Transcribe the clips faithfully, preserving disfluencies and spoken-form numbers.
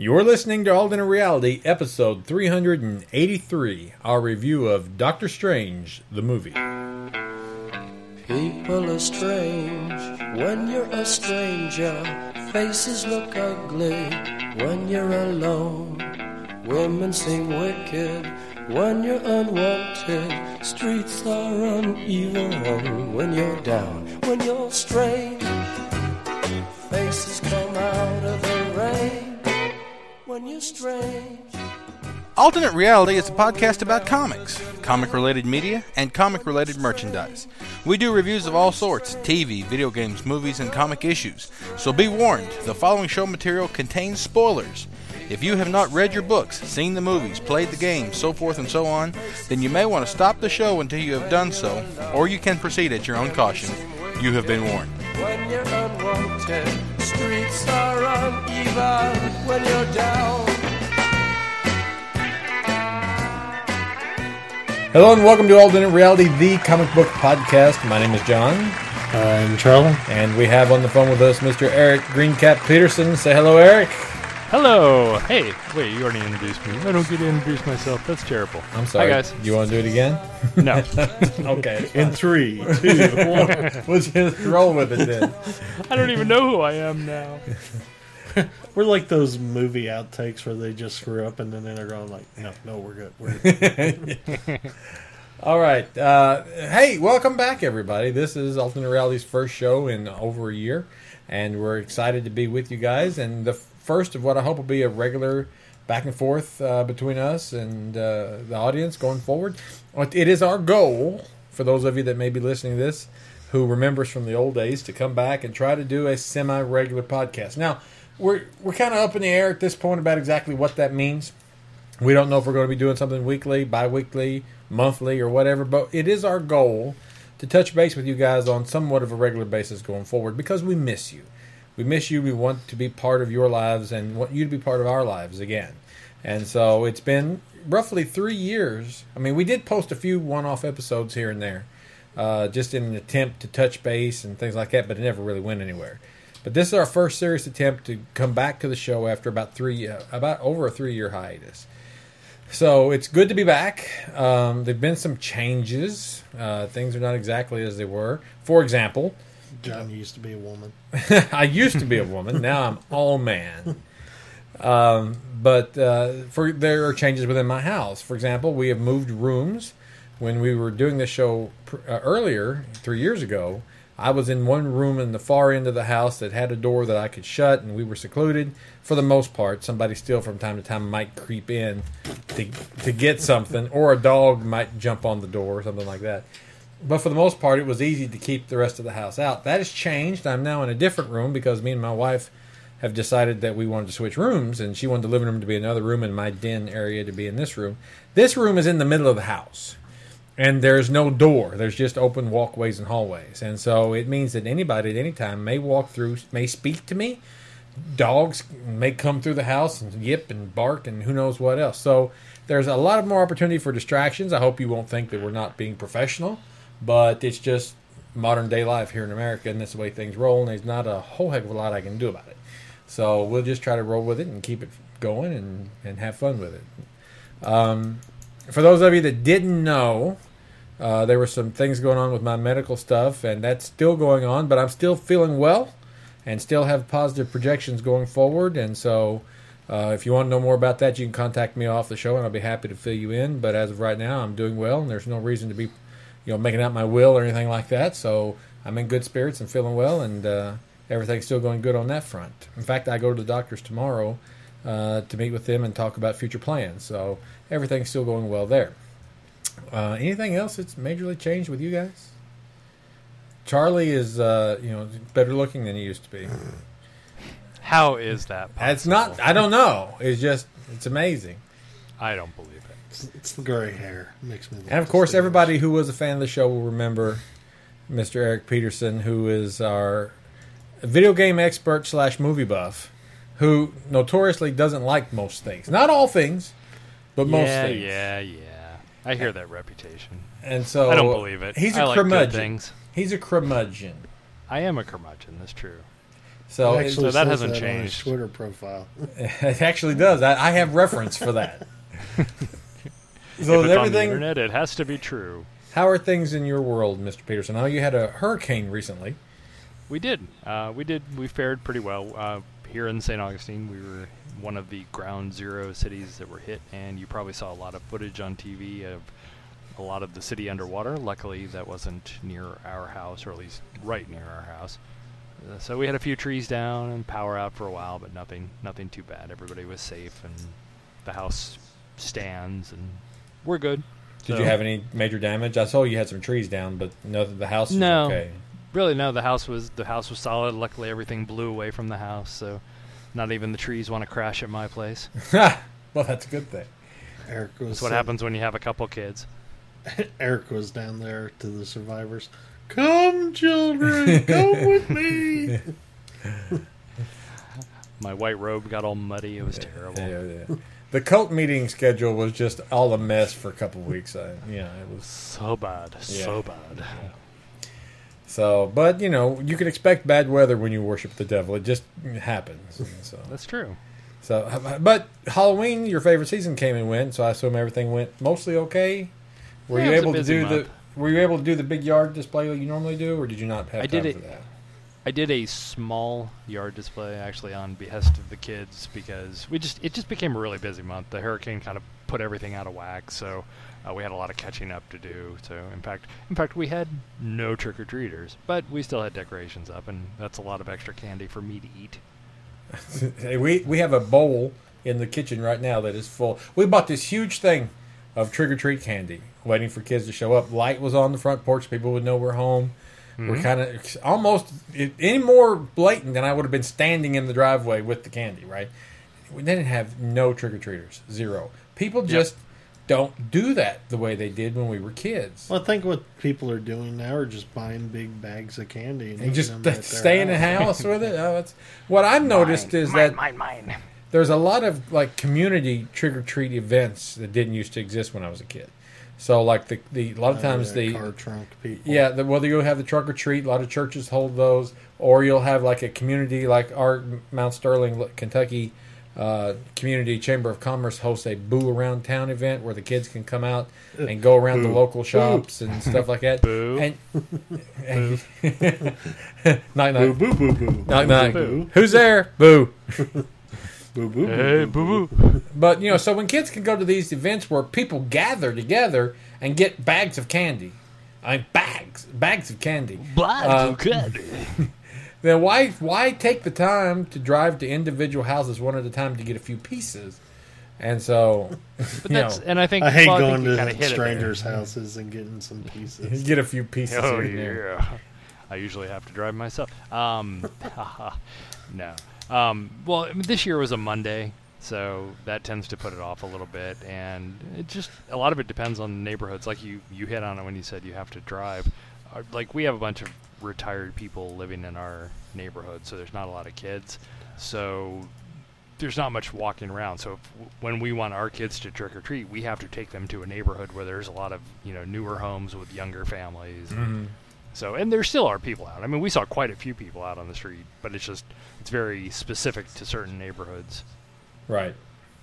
You're listening to Alternate Reality, episode three hundred eighty-three, our review of Doctor Strange, the movie. People are strange when you're a stranger. Faces look ugly when you're alone. Women seem wicked when you're unwanted. Streets are uneven when you're down. When you're strange, faces come out of the rain. When you're strange. Alternate Reality is a podcast about comics, comic-related media, and comic-related merchandise. We do reviews of all sorts, T V, video games, movies, and comic issues. So be warned, the following show material contains spoilers. If you have not read your books, seen the movies, played the games, so forth and so on, then you may want to stop the show until you have done so, or you can proceed at your own caution. You have been warned. When you're unwanted, streets are uneven when you're down. Hello and welcome to Alternate Reality, the comic book podcast. My name is John. I'm Charlie. And we have on the phone with us Mister Eric Greencap Peterson. Say hello, Eric. Hello. Hey, wait, you already introduced me. I don't get to introduce myself. That's terrible. I'm sorry. Hi, guys. You want to do it again? No. Okay. In three, two, one. We'll just roll with it then. I don't even know who I am now. We're like those movie outtakes where they just screw up and then they're going like, no, no, we're good. We're good. All right. Uh, hey, welcome back, everybody. This is Alternate Reality's first show in over a year, and we're excited to be with you guys. And the first of what I hope will be a regular back and forth uh, between us and uh, the audience going forward. It is our goal, for those of you that may be listening to this, who remembers from the old days, to come back and try to do a semi-regular podcast. Now, we're we're kind of up in the air at this point about exactly what that means. We don't know if we're going to be doing something weekly, bi-weekly, monthly, or whatever, but it is our goal to touch base with you guys on somewhat of a regular basis going forward because we miss you. We miss you. We want to be part of your lives and want you to be part of our lives again. And so it's been roughly three years. I mean, we did post a few one-off episodes here and there, uh, just in an attempt to touch base and things like that, but it never really went anywhere. But this is our first serious attempt to come back to the show after about three, uh, about over a three-year hiatus. So it's good to be back. Um, there've been some changes. Uh, things are not exactly as they were. For example, John used to be a woman. I used to be a woman. Now I'm all man. Um, but uh, for there are changes within my house. For example, we have moved rooms. When we were doing this show pr- uh, earlier, three years ago, I was in one room in the far end of the house that had a door that I could shut, and we were secluded for the most part. Somebody still from time to time might creep in to to get something, or a dog might jump on the door or something like that. But for the most part, it was easy to keep the rest of the house out. That has changed. I'm now in a different room because me and my wife have decided that we wanted to switch rooms, and she wanted the living room to be another room and my den area to be in this room. This room is in the middle of the house. And there's no door. There's just open walkways and hallways. And so it means that anybody at any time may walk through, may speak to me. Dogs may come through the house and yip and bark and who knows what else. So there's a lot of more opportunity for distractions. I hope you won't think that we're not being professional. But it's just modern day life here in America, and that's the way things roll. And there's not a whole heck of a lot I can do about it. So we'll just try to roll with it and keep it going and, and have fun with it. Um... For those of you that didn't know, uh, there were some things going on with my medical stuff, and that's still going on, but I'm still feeling well and still have positive projections going forward. And so uh, if you want to know more about that, you can contact me off the show, and I'll be happy to fill you in. But as of right now, I'm doing well, and there's no reason to be you know, making out my will or anything like that. So I'm in good spirits and feeling well, and uh, everything's still going good on that front. In fact, I go to the doctors tomorrow Uh, to meet with them and talk about future plans. So everything's still going well there. Uh, anything else that's majorly changed with you guys? Charlie is, uh, you know, better looking than he used to be. How is that possible? It's not, I don't know. It's just, it's amazing. I don't believe it. It's, it's the gray hair. It makes me look And of course, distinguished. everybody who was a fan of the show will remember Mister Eric Peterson, who is our video game expert slash movie buff, who notoriously doesn't like most things. Not all things, but most yeah, things. Yeah, yeah, I hear that reputation. And so I don't believe it. He's a I like good curmudgeon. things. He's a curmudgeon. I am a curmudgeon, that's true. So It it, actually So that says hasn't that on his changed. Twitter profile. it actually does. I, I have reference for that. So if is it's on the everything. internet, it has to be true. How are things in your world, Mister Peterson? I know you had a hurricane recently. We did. Uh, we did. We fared pretty well. Uh, here in Saint Augustine, we were one of the ground zero cities that were hit, and you probably saw a lot of footage on T V of a lot of the city underwater. Luckily, that wasn't near our house, or at least right near our house. Uh, so we had a few trees down and power out for a while, but nothing, nothing too bad. Everybody was safe, and the house stands, and we're good. Did So- you have any major damage? I saw you had some trees down, but no, the house was No. okay. Really, no. The house was the house was solid. Luckily, everything blew away from the house, so not even the trees want to crash at my place. well, that's a good thing. Eric was That's what saying- happens when you have a couple kids. Eric was down there to the survivors. Come, children, come with me. My white robe got all muddy. It was terrible. Yeah, yeah. The cult meeting schedule was just all a mess for a couple of weeks. I, yeah, it was So bad, so Yeah. bad. so. But you know, you can expect bad weather when you worship the devil. It just happens. And so, That's true. so, but Halloween, your favorite season, came and went. So I assume everything went mostly okay. Were Yeah, you it was a able to busy do month. the? Were you able to do the big yard display like you normally do, or did you not have I time did for it- that? I did a small yard display actually on behest of the kids because we just it just became a really busy month. The hurricane kind of put everything out of whack, so uh, we had a lot of catching up to do. So in fact, in fact, we had no trick or treaters, but we still had decorations up, and that's a lot of extra candy for me to eat. Hey, we we have a bowl in the kitchen right now that is full. We bought this huge thing of trick or treat candy, waiting for kids to show up. Light was on the front porch; people would know we're home. We're kind of almost it, any more blatant than I would have been standing in the driveway with the candy. Right? We didn't have no trick or treaters, zero. People just don't do that the way they did when we were kids. Well, I think what people are doing now are just buying big bags of candy and, And eating just them at their stay in the house. house with it. Oh, that's what I've noticed is that mine, mine. there's a lot of like community trick or treat events that didn't used to exist when I was a kid. So like the, the a lot of Oh, times yeah, the car trunk people. yeah the, whether you'll have the trunk or treat, a lot of churches hold those, or you'll have like a community like our Mount Sterling, Kentucky uh, Community Chamber of Commerce hosts a Boo Around Town event where the kids can come out and go around the Boo. local shops and stuff like that. Boo. And, and knock, Boo knock. boo boo boo. Knock, knock. Boo Who's there? Boo. boo boo. Hey, boo, boo boo. But, you know, so when kids can go to these events where people gather together and get bags of candy, I mean, bags, bags of candy, Uh, then why why take the time to drive to individual houses one at a time to get a few pieces? And so, But you that's know, and I think I hate well, I going think you kinda to hit it there. strangers' houses and getting some pieces. get a few pieces Oh here and there. yeah, I usually have to drive myself. Um, no. Um, well, I mean, this year was a Monday, so that tends to put it off a little bit, and it just a lot of it depends on the neighborhoods. Like you, you hit on it when you said you have to drive. Uh, like we have a bunch of retired people living in our neighborhood, so there's not a lot of kids. So there's not much walking around. So if, when we want our kids to trick or treat, we have to take them to a neighborhood where there's a lot of you know newer homes with younger families. Mhm. So, and there still are people out. I mean, we saw quite a few people out on the street, but it's just it's very specific to certain neighborhoods. Right.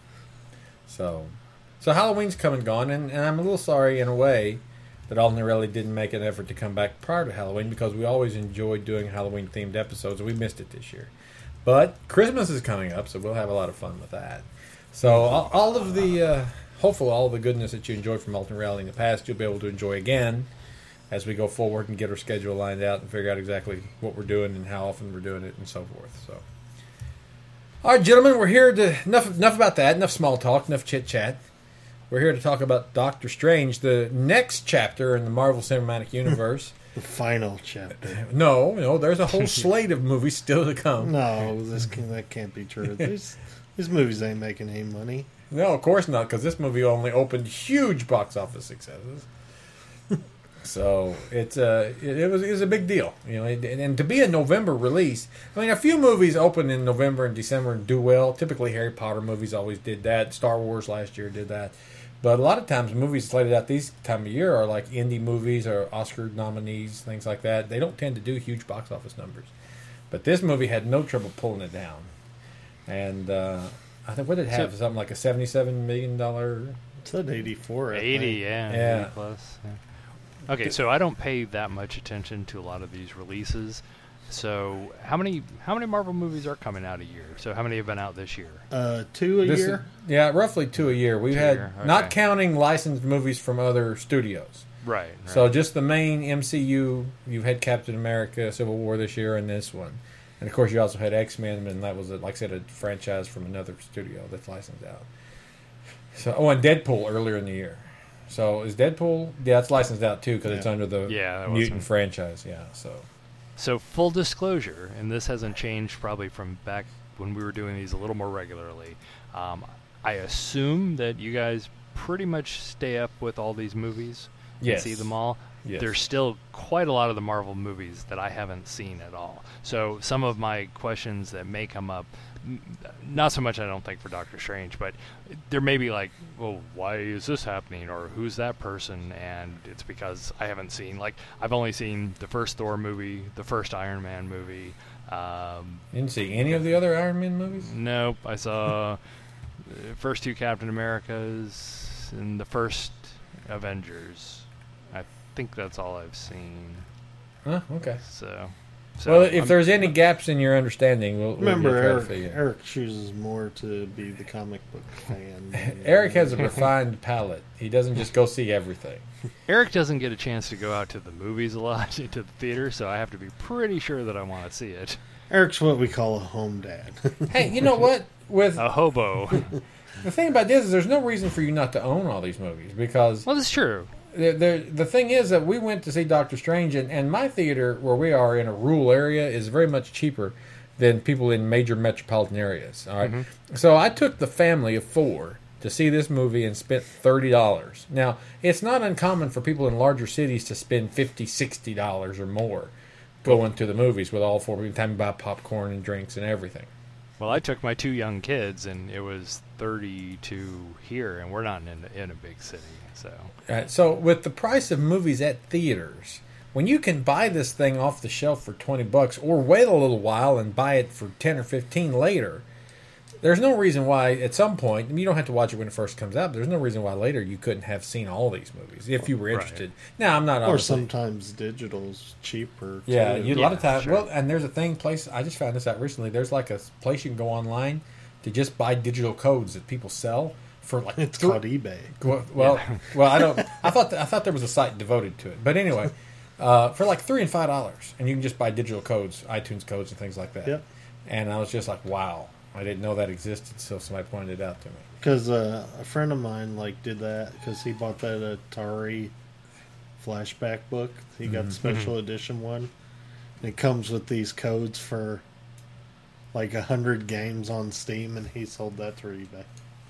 So, so Halloween's come and gone, and, and I'm a little sorry in a way that Alden really didn't make an effort to come back prior to Halloween because we always enjoyed doing Halloween-themed episodes, and we missed it this year. But Christmas is coming up, so we'll have a lot of fun with that. So all, all of the, uh, hopefully all the goodness that you enjoyed from Alton Reality in the past, you'll be able to enjoy again as we go forward and get our schedule lined out and figure out exactly what we're doing and how often we're doing it and so forth. So, all right, gentlemen, we're here to enough enough about that. Enough small talk. Enough chit chat. We're here to talk about Doctor Strange, the next chapter in the Marvel Cinematic Universe. The final chapter. No, no, there's a whole slate of movies still to come. No, this can, that can't be true. These these movies ain't making any money. No, of course not, because this movie only opened huge box office successes. So it's uh, it, it was it was a big deal, you know, and, and to be a November release. I mean, a few movies open in November and December and do well. Typically, Harry Potter movies always did that. Star Wars last year did that, but a lot of times movies slated out these time of year are like indie movies or Oscar nominees, things like that. They don't tend to do huge box office numbers. But this movie had no trouble pulling it down. And uh, I think, what did it have? So- Something like a seventy-seven million dollars. It said eighty-four. I eighty, think. yeah, Yeah. eighty plus. Yeah. Okay, so I don't pay that much attention to a lot of these releases. So how many how many Marvel movies are coming out a year? So how many have been out this year? Uh, two a This year. Is, yeah, roughly two a year. We've Two a had, year, not okay. counting licensed movies from other studios. Right. right. So just the main M C U, you've had Captain America, Civil War this year, and this one. And of course, you also had X-Men, and that was, a, like I said, a franchise from another studio that's licensed out. So, oh, and Deadpool earlier in the year. So is Deadpool? Yeah, it's licensed out too because it's Yeah. under the Yeah, that Mutant wasn't- franchise. Yeah, so So full disclosure, and this hasn't changed probably from back when we were doing these a little more regularly. Um, I assume that you guys pretty much stay up with all these movies Yes. and see them all. Yes. There's still quite a lot of the Marvel movies that I haven't seen at all. So some of my questions that may come up, n- not so much I don't think for Doctor Strange, but there may be like, well, why is this happening, or who's that person? And it's because I haven't seen, like, I've only seen the first Thor movie, the first Iron Man movie. Um, you didn't see any of the other Iron Man movies? nope, I saw the first two Captain Americas and the first Avengers. I think that's all I've seen. Huh? Okay. So, so Well, if I'm- there's any gaps in your understanding, we'll, Remember, we'll try to Eric, figure it. Eric chooses more to be the comic book fan. than- Eric has a refined palate. He doesn't just go see everything. Eric doesn't get a chance to go out to the movies a lot, to the theater, so I have to be pretty sure that I want to see it. Eric's what we call a home dad. Hey, you know what? With A hobo. the thing about this is, there's no reason for you not to own all these movies because Well, that's true. the, the the thing is that we went to see Doctor Strange, and, and my theater where we are in a rural area is very much cheaper than people in major metropolitan areas. All right? So I took the family of four to see this movie and spent thirty dollars. Now, it's not uncommon for people in larger cities to spend fifty dollars, sixty dollars or more going to the movies with all four people, time to buy popcorn and drinks and everything. Well, I took my two young kids, and it was thirty-two here, and we're not in, in a big city, so... Right, so with the price of movies at theaters, when you can buy this thing off the shelf for twenty bucks or wait a little while and buy it for ten or fifteen later, there's no reason why at some point, you don't have to watch it when it first comes out, but there's no reason why later you couldn't have seen all these movies if you were Right. interested. Now, I'm not Or obviously... sometimes digital's cheaper. Yeah, too. you, a lot of Yeah, times. sure. Well, and there's a thing, place, I just found this out recently, there's like a place you can go online to just buy digital codes that people sell for like... It's three- called eBay. Well, well, well, I don't. I thought I thought there was a site devoted to it, but anyway, uh, for like three and five dollars, and you can just buy digital codes, iTunes codes, and things like that. Yep. And I was just like, wow, I didn't know that existed, so somebody pointed it out to me. Because uh, a friend of mine like did that because he bought that Atari flashback book. He got the special edition one. And it comes with these codes for like a hundred games on Steam, and he sold that through eBay.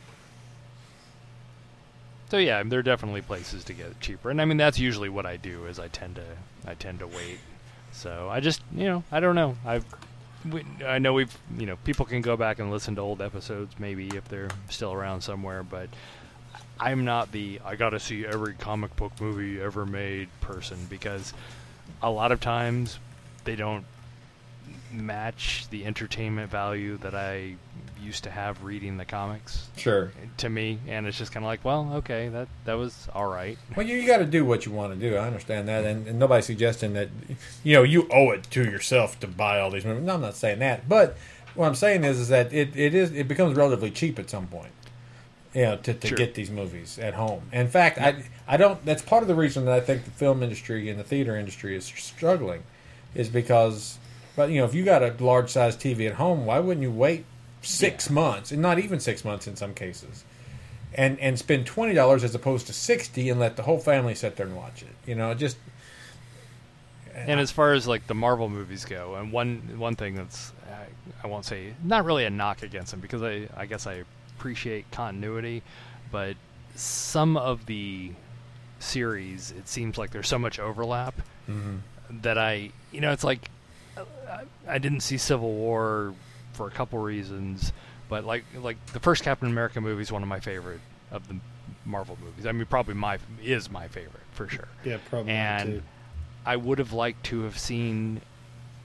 So yeah, there are definitely places to get it cheaper, and I mean that's usually what I do. Is I tend to I tend to wait. So I just you know I don't know. I've we, I know we've you know people can go back and listen to old episodes maybe if they're still around somewhere, but I'm not the I got to see every comic book movie ever made person because a lot of times they don't match the entertainment value that I used to have reading the comics Sure. to me, and it's just kind of like, well, okay, that that was all right. Well, you, you got to do what you want to do. I understand that, and, and nobody's suggesting that you know you owe it to yourself to buy all these movies. No, I'm not saying that, but what I'm saying is, is that it, it is it becomes relatively cheap at some point. You know, to, to Sure. get these movies at home. In fact, I I don't. That's part of the reason that I think the film industry and the theater industry is struggling, is because, but you know, if you got a large size T V at home, why wouldn't you wait six months, and not even six months in some cases, and and spend twenty dollars as opposed to sixty, and let the whole family sit there and watch it? You know, just And as far as like the Marvel movies go, and one one thing that's I, I won't say not really a knock against them because I I guess I appreciate continuity, but some of the series it seems like there's so much overlap that I you know it's like I, I didn't see Civil War for a couple reasons, but like like the first Captain America movie is one of my favorite of the Marvel movies. I mean, probably my is my favorite for sure. Yeah, probably And too. I would have liked to have seen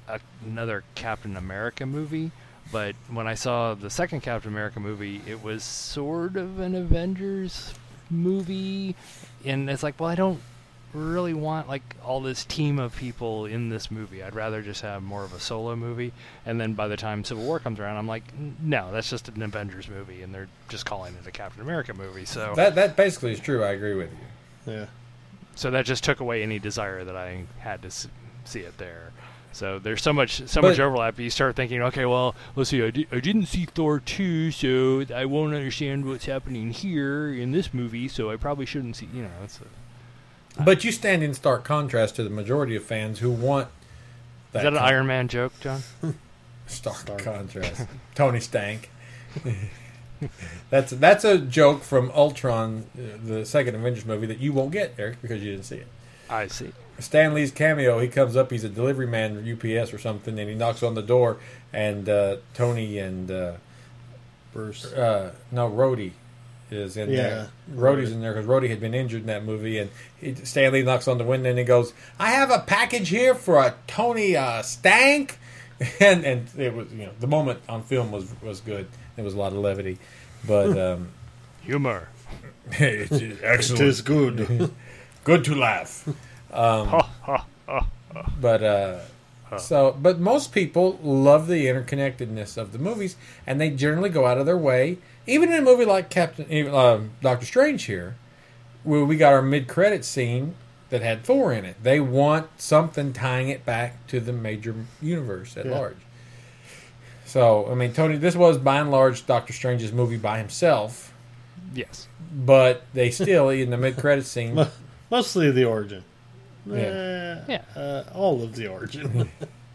a, another Captain America movie. But when I saw the second Captain America movie, it was sort of an Avengers movie, and it's like, well, I don't really want like all this team of people in this movie. I'd rather just have more of a solo movie. And then by the time Civil War comes around, I'm like, no, that's just an Avengers movie, and they're just calling it a Captain America movie. So That that basically is true. I agree with you. Yeah. so that just took away any desire that I had to s- see it there. So there's so much so But- much overlap. You start thinking, okay, well, let's see, I, di- I didn't see Thor two, so I won't understand what's happening here in this movie, so I probably shouldn't see, you know, it's a, But you stand in stark contrast to the majority of fans who want that. is that an con- Iron Man joke, John? Stark, Stark. contrast. Tony Stank. that's that's a joke from Ultron, uh, the second Avengers movie that you won't get, Eric, because you didn't see it. I see. Stan Lee's cameo, he comes up, he's a delivery man at U P S or something, and he knocks on the door, and uh, Tony and, uh, Bruce. uh, no, Rhodey is in Yeah, there. Rhodey's in there because Rhodey had been injured in that movie, and he, Stan Lee knocks on the window, and he goes, I have a package here for a Tony uh, Stank. And and it was, you know, the moment on film was, was good. There was a lot of levity. But um, Humor. it's excellent. It is good. Good to laugh. Um, Ha, ha, ha. But uh, so, but most people love the interconnectedness of the movies, and they generally go out of their way, even in a movie like Captain uh, Doctor Strange here, where we got our mid-credit scene that had Thor in it. They want something tying it back to the major universe at Yeah. large. So, I mean, Tony, this was by and large Doctor Strange's movie by himself, Yes. but they still in the mid-credit scene. Mo- Mostly the origin. Yeah. Eh, Yeah. Uh, all of the origin.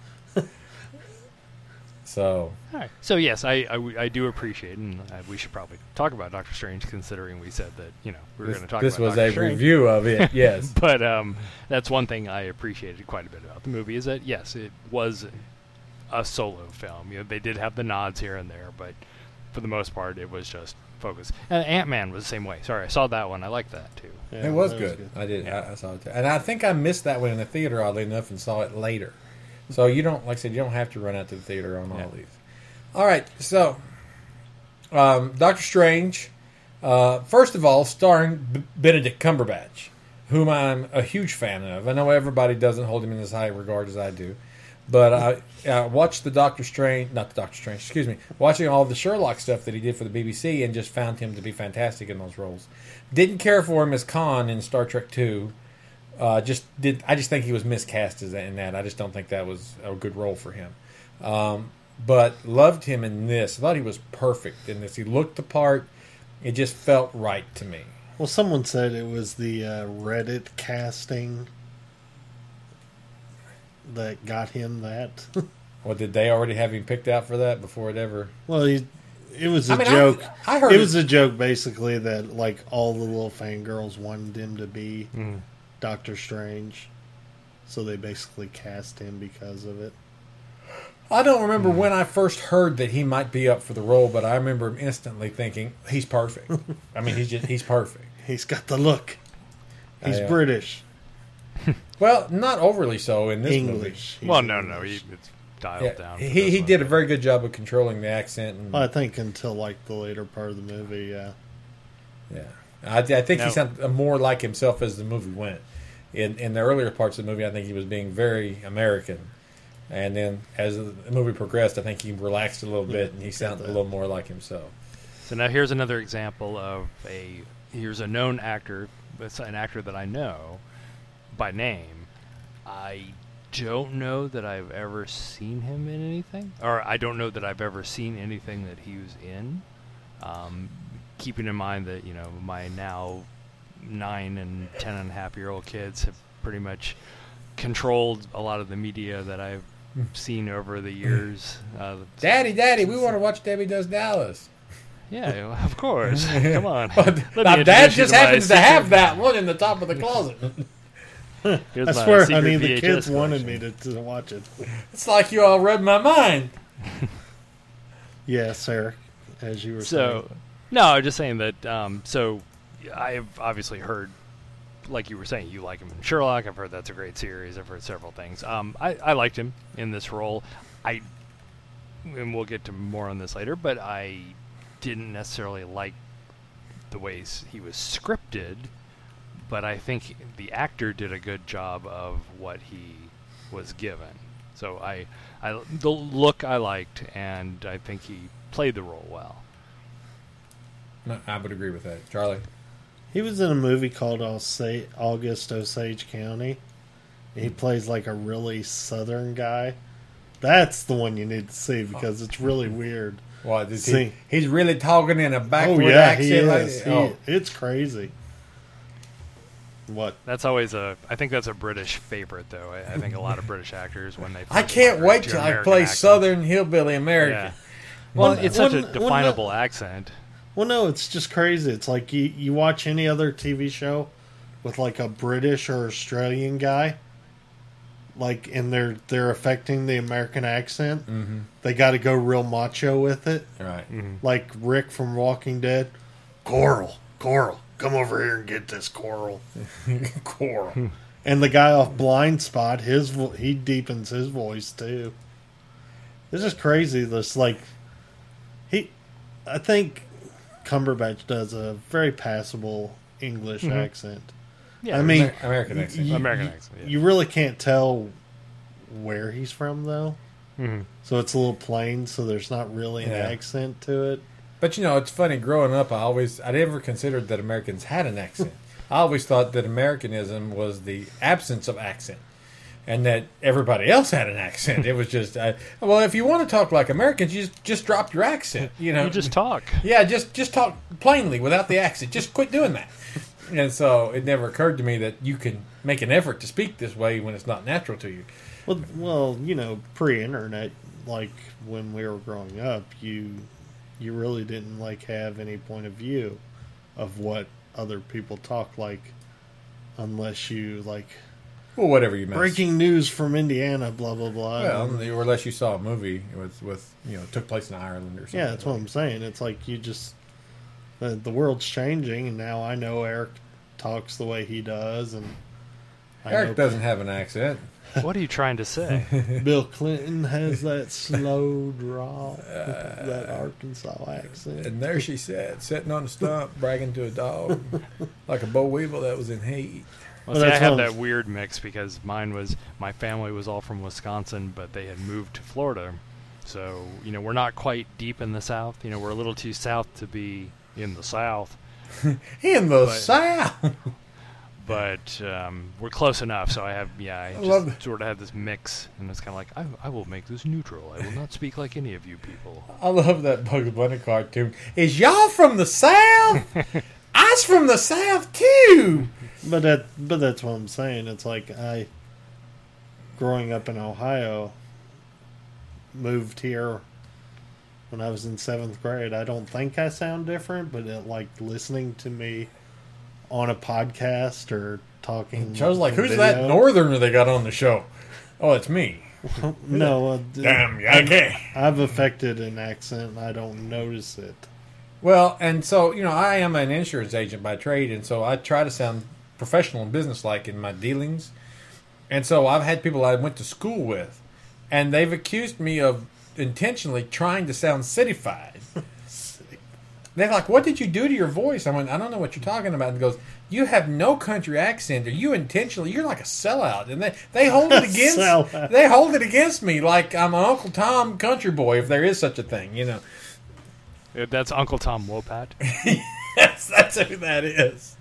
So, All right. So yes, I, I, w- I do appreciate, and uh, we should probably talk about Doctor Strange, considering we said that you know we were this, going to talk this about was Doctor a Strange. review of it. Yes. But um, that's one thing I appreciated quite a bit about the movie is that yes, it was a solo film. You know, they did have the nods here and there, but for the most part, it was just focused. And Ant-Man was the same way. Sorry, I saw that one. I liked that too. Yeah, It was that good. I did. Yeah. I, I saw it, too. And I think I missed that one in the theater, oddly enough, and saw it later. So you don't, like I said, you don't have to run out to the theater on Yeah. all these. All right, so um, Doctor Strange, uh, first of all, starring B- Benedict Cumberbatch, whom I'm a huge fan of. I know everybody doesn't hold him in as high regard as I do, but I uh, watched the Doctor Strange, not the Doctor Strange, excuse me, watching all the Sherlock stuff that he did for the B B C, and just found him to be fantastic in those roles. Didn't care for him as Khan in Star Trek two. Uh, just did. I just think he was miscast as in that. I just don't think that was a good role for him. Um, but loved him in this. I thought he was perfect in this. He looked the part. It just felt right to me. Well, someone said it was the uh, Reddit casting that got him that. Well, did they already have him picked out for that before it ever? Well, he, it was a I mean, I- joke. I heard it it- was a joke, basically, that like all the little fangirls wanted him to be Mm. Doctor Strange, so they basically cast him because of it. I don't remember when I first heard that he might be up for the role, but I remember instantly thinking he's perfect. I mean, he's just he's perfect. He's got the look. He's I, uh, British, Well, not overly so in this movie. English. He's Well, no, no, he, English. it's dialed Yeah, down. for he this he one, did a but- very good job of controlling the accent. And, I think until like the later part of the movie, yeah. yeah, I, I think he Now- sounded more like himself as the movie went. In in the earlier parts of the movie, I think he was being very American, and then as the movie progressed, I think he relaxed a little bit and he sounded a that. little more like himself. So now here's another example of a here's a known actor, it's an actor that I know by name. I don't know that I've ever seen him in anything, or I don't know that I've ever seen anything that he was in. Um, keeping in mind that you know my now nine and ten and a half year old kids have pretty much controlled a lot of the media that I've seen over the years. Uh, Daddy, Daddy, we want to watch Debbie Does Dallas. Yeah, of course. Come on. But Let me now, introduce Dad you just to my happens to secret- have that one in the top of the closet. Here's I my swear, secret honey, V the H S kids wanted me collection. to, to watch it. It's like you all read my mind. Yes, Eric, as you were So, saying. no, I'm just saying that. Um, so, I've obviously heard like you were saying, you like him in Sherlock. I've heard that's a great series. I've heard several things. Um, I, I liked him in this role. I, and we'll get to more on this later, but I didn't necessarily like the ways he was scripted, but I think the actor did a good job of what he was given. So I, I the look I liked, and I think he played the role well. No, I would agree with that. Charlie? He was in a movie called Osa- August Osage County. He plays like a really southern guy. That's the one you need to see because it's really weird. What, is See. he, he's really talking in a backward Oh yeah, accent. he like- is. He- oh. It's crazy. What? That's always a. I think that's a British favorite, though. I, I think a lot of British actors when they. I first can't migrate wait to till I American play accents- Southern Hillbilly American. Yeah. Well, Well, it's such well, a well, definable no- accent. Well, no, it's just crazy. It's like you, you watch any other T V show with like a British or Australian guy, like, and they're they're affecting the American accent. Mm-hmm. They got to go real macho with it, Right. like Rick from Walking Dead. Coral, Coral, come over here and get this Coral. Coral. And the guy off Blind Spot, his vo- he deepens his voice too. This is crazy. This like he, I think Cumberbatch does a very passable English Mhm. accent. Yeah, I mean, Amer- American accent. you- American accent. Yeah. You really can't tell where he's from though, Mhm. so it's a little plain. So there's not really an Yeah. accent to it. But you know, it's funny. Growing up, I always, I never considered that Americans had an accent. I always thought that Americanism was the absence of accent, and that everybody else had an accent. It was just, uh, well, if you want to talk like Americans, you just, just drop your accent. You know, You just talk. yeah, just just talk plainly without the accent. Just quit doing that. And so it never occurred to me that you can make an effort to speak this way when it's not natural to you. Well, well, you know, pre-internet, like when we were growing up, you you really didn't like have any point of view of what other people talk like, unless you like Well, whatever you meant. breaking news from Indiana, blah blah blah. Well, or unless you saw a movie with, with you know, took place in Ireland or something. yeah, that's what I'm saying. It's like you just the, the world's changing, and now I know Eric talks the way he does, and I Eric know doesn't have an accent. What are you trying to say? Bill Clinton has that slow draw, Uh, that Arkansas accent. And there she sat, sitting on a stump, bragging to a dog, like a boll weevil that was in heat. Well, Well, see, I that's have what I'm- that weird mix because mine was my family was all from Wisconsin, but they had moved to Florida. So you know we're not quite deep in the South. You know we're a little too south to be in the South, In the But- South. but um, we're close enough. So I have yeah, I, I love just that. sort of have this mix, and it's kind of like I, I will make this neutral. I will not speak like any of you people. I love that Bugs Bunny cartoon. Is y'all from the South? I's from the South too. But that, but that's what I'm saying. It's like I, growing up in Ohio, moved here when I was in seventh grade. I don't think I sound different, but it, like listening to me on a podcast or talking. Joe's like, on who's that video- northerner they got on the show? Oh, it's me. No, uh, Damn Yankee. I've affected an accent. And I don't notice it. Well, and so, you know, I am an insurance agent by trade, and so I try to sound professional and businesslike in my dealings. And so I've had people I went to school with, and they've accused me of intentionally trying to sound cityfied. They're like, what did you do to your voice? I went, I don't know what you're talking about. And he goes, you have no country accent, or you intentionally, you're like a sellout. And they, they hold it against Sellout. they hold it against me like I'm an Uncle Tom country boy, if there is such a thing, you know. Uh, That's Uncle Tom Wopat. Yes, that's who that is.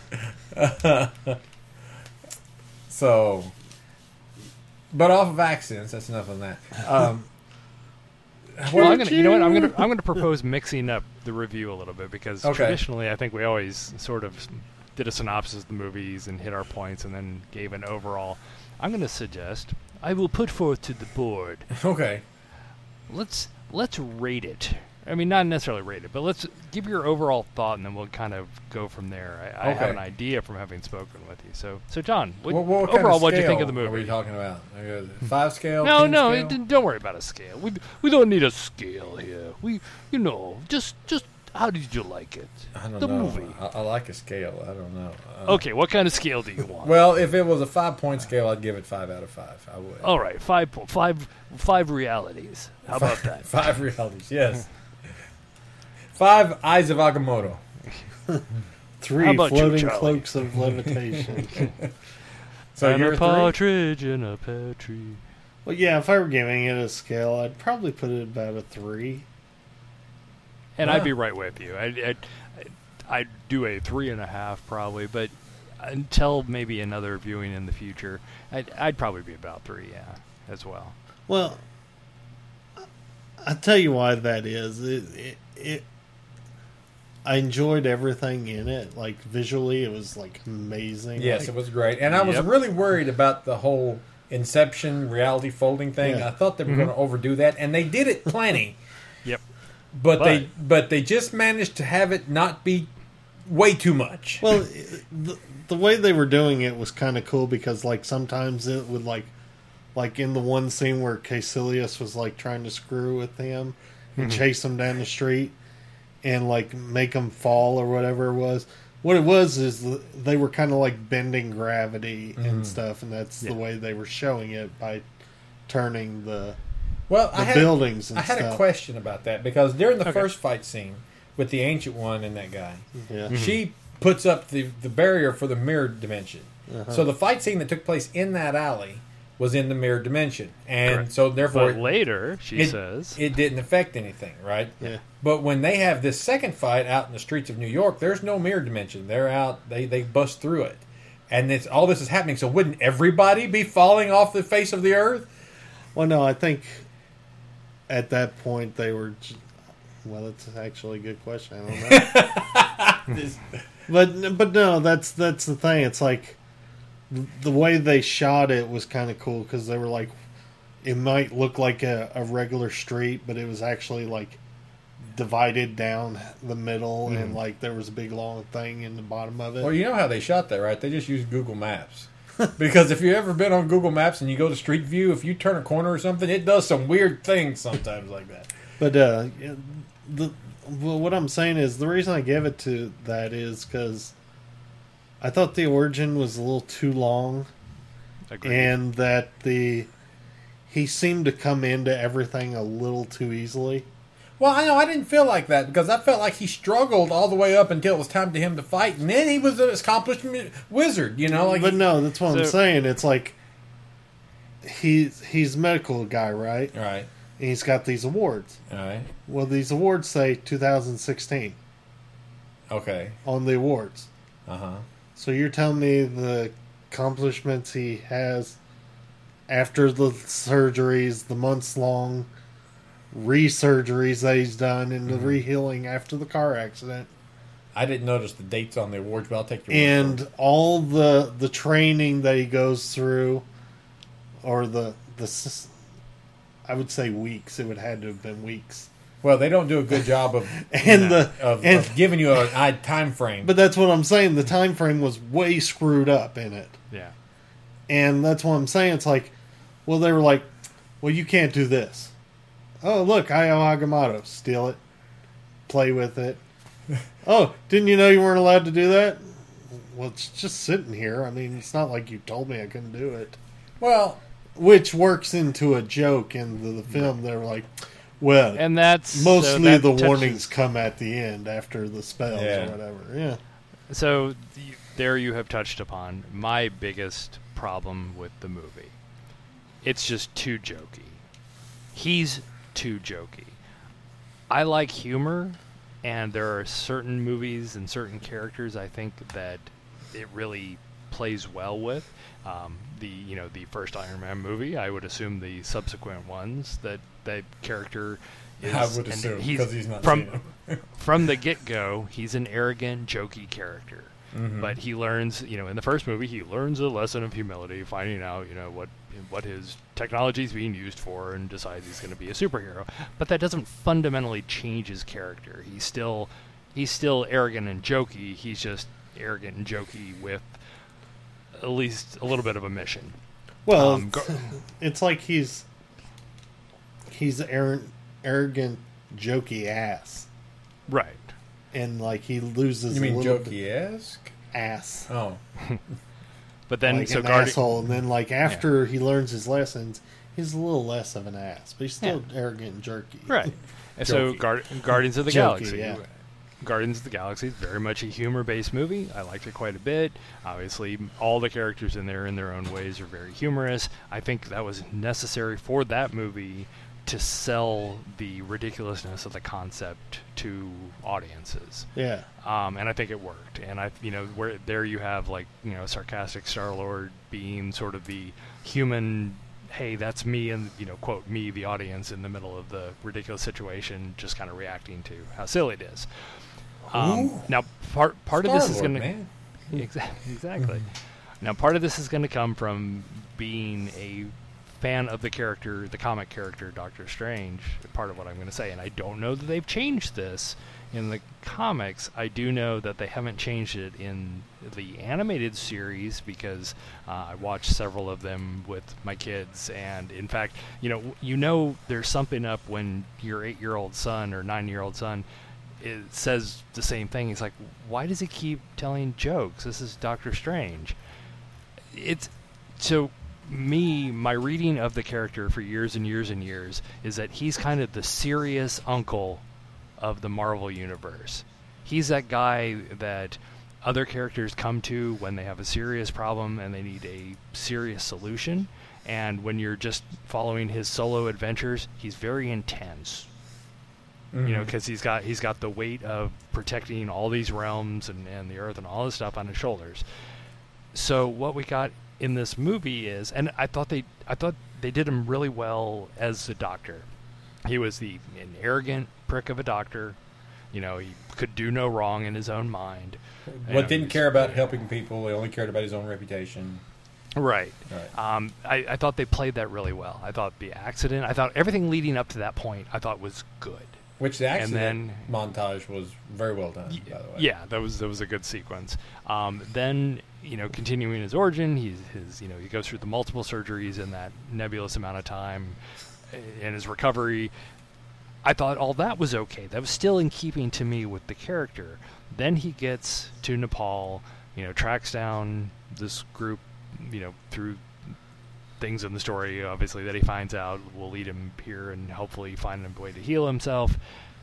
So, but off of accents, that's enough on that. Um, Well, I'm gonna, you know what? I'm gonna, I'm gonna propose mixing up the review a little bit because Okay. traditionally, I think we always sort of did a synopsis of the movies and hit our points and then gave an overall. I'm gonna suggest I will put forth to the board. okay. Let's let's rate it. I mean, not necessarily rate it, but let's give your overall thought, and then we'll kind of go from there. I, I have Okay. an idea from having spoken with you. So, so John, what, What, what kind overall, of what do you think scale of the movie? Are we talking about Uh, five scale? No, ten no, scale? it, don't worry about a scale. We we don't need a scale here. We, you know, just just how did you like it? I don't the know. movie. I, I like a scale. I don't know. Uh, Okay, what kind of scale do you want? Well, if it was a five-point scale, I'd give it five out of five. I would. All right, five, po- five, five realities. How about that? Five realities, yes. Five eyes of Agamotto. Three How about you, floating Charlie? cloaks of levitation. So and you're a a three? partridge in a pear tree. Well, yeah, if I were giving it a scale, I'd probably put it about a three. And Wow. I'd be right with you. I'd, I'd, I'd do a three and a half probably, but until maybe another viewing in the future, I'd, I'd probably be about three, yeah, as well. Well, I'll tell you why that is. It, it, it, I enjoyed everything in it. Like, visually, it was, like, amazing. Yes, like, it was great. And I was Yep. really worried about the whole Inception reality folding thing. Yeah. I thought they were going to overdo that, and they did it plenty. Yep. But, they but they just managed to have it not be way too much. Well, the, the way they were doing it was kind of cool because, like, sometimes it would, like, like in the one scene where Caecilius was, like, trying to screw with him and chase him down the street and, like, make him fall or whatever it was. What it was is the, they were kind of, like, bending gravity and stuff, and that's Yeah. the way they were showing it by turning the well, the I had, buildings and I had stuff. a question about that because during the Okay. first fight scene with the Ancient One and that guy, Yeah. she puts up the, the barrier for the mirror dimension. Uh-huh. So the fight scene that took place in that alley was in the mirror dimension. And Correct. so therefore But later, she it, says, it didn't affect anything, right? Yeah. But when they have this second fight out in the streets of New York, there's no mirror dimension. They're out, they, they bust through it. And it's, all this is happening, so wouldn't everybody be falling off the face of the earth? Well, no, I think at that point they were. j- Well, that's actually a good question. I don't know. but but no, that's that's the thing. It's like the way they shot it was kind of cool because they were like, it might look like a, a regular street, but it was actually like divided down the middle, and like there was a big long thing in the bottom of it. Well, you know how they shot that, right? They just used Google Maps. Because if you've ever been on Google Maps and you go to Street View, if you turn a corner or something, it does some weird things sometimes like that. But uh, yeah, the well, what I'm saying is the reason I give it to that is because I thought the origin was a little too long, agreed. and that the he seemed to come into everything a little too easily. Well, I know I didn't feel like that because I felt like he struggled all the way up until it was time to him to fight, and then he was an accomplished mi- wizard. You know, like But no, that's what I'm So- saying. It's like he's he's a medical guy, right? all right, And he's got these awards. all right, Well, these awards say two thousand sixteen okay, on the awards. uh huh. So you're telling me the accomplishments he has after the surgeries, the months long re-surgeries that he's done, and the re-healing after the car accident, I didn't notice the dates on the awards, but I'll take your word and for it. all the the training that he goes through, or the the s- I would say weeks. It would have had to have been weeks. Well, they don't do a good job of And the of, and, of giving you an odd time frame. but that's what I'm saying. The time frame was way screwed up in it. yeah. And that's what I'm saying. It's like, well, they were like, well, you can't do this. Oh, look, Io Agamotto. Steal it. Play with it. Oh, didn't you know you weren't allowed to do that? Well, it's just sitting here. I mean, it's not like you told me I couldn't do it. Well, Which works into a joke in the, the film. They were like, well, And that's mostly so that the touches- warnings come at the end after the spells Yeah. or whatever. Yeah. So th- there you have touched upon my biggest problem with the movie. It's just too jokey. He's too jokey. I like humor, and there are certain movies and certain characters I think that it really plays well with. Um, the you know the first Iron Man movie, I would assume the subsequent ones that that character is. I would and assume he's- because he's not from seen him. from the get-go, he's an arrogant, jokey character. Mhm. But he learns, you know, in the first movie, he learns a lesson of humility, finding out, you know, what what his technology is being used for, and decides he's going to be a superhero. But that doesn't fundamentally change his character. He's still he's still arrogant and jokey. He's just arrogant and jokey with at least a little bit of a mission. Well, Um, go- it's like he's he's arrogant, arrogant, jokey ass. Right. and like he loses You mean a little bit jokey-esque? ass, Oh. But then, like so an Guardi- asshole, and then like after he learns his lessons, he's a little less of an ass, but he's still arrogant and jerky. Right. And so Jokey. Guard- Guardians of the Jokey, Galaxy. yeah. Guardians of the Galaxy is very much a humor-based movie. I liked it quite a bit. Obviously, all the characters in there in their own ways are very humorous. I think that was necessary for that movie to sell the ridiculousness of the concept to audiences. Yeah. Um, and I think it worked. And I, you know, where there you have like, you know, sarcastic Star-Lord being sort of the human, hey, that's me, and, you know, quote, me, the audience, in the middle of the ridiculous situation, just kind of reacting to how silly it is. Um, now, part part of this is Star-Lord, going to man. exactly exactly. Now, part of this is going to come from being a fan of the character, the comic character, Doctor Strange. Part of what I'm going to say, and I don't know that they've changed this in the comics. I do know that they haven't changed it in the animated series because uh, I watched several of them with my kids, and in fact, you know, you know, there's something up when your eight-year-old son or nine-year-old son it says the same thing. He's like, why does he keep telling jokes? This is Doctor Strange. It's so me, my reading of the character for years and years and years is that he's kind of the serious uncle of the Marvel Universe. He's that guy that other characters come to when they have a serious problem and they need a serious solution. And when you're just following his solo adventures, he's very intense. Mm-hmm. You know, because he's got he's got the weight of protecting all these realms and, and the Earth and all this stuff on his shoulders. So what we got in this movie is, and I thought they I thought they did him really well as the Doctor. He was the an arrogant prick of a doctor. You know, he could do no wrong in his own mind. What You know, didn't he's- care about helping people. He only cared about his own reputation. Right. Right. Um, I, I thought they played that really well. I thought the accident, I thought everything leading up to that point, I thought was good. Which the accident then- montage was very well done, by the way. Yeah, that was that was a good sequence. Um, then, you know, continuing his origin, he's his you know he goes through the multiple surgeries in that nebulous amount of time, and his recovery. I thought all that was okay. That was still in keeping to me with the character. Then he gets to Nepal, you know, tracks down this group, you know, through things in the story, obviously, that he finds out will lead him here and hopefully find a way to heal himself.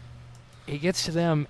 He gets to them.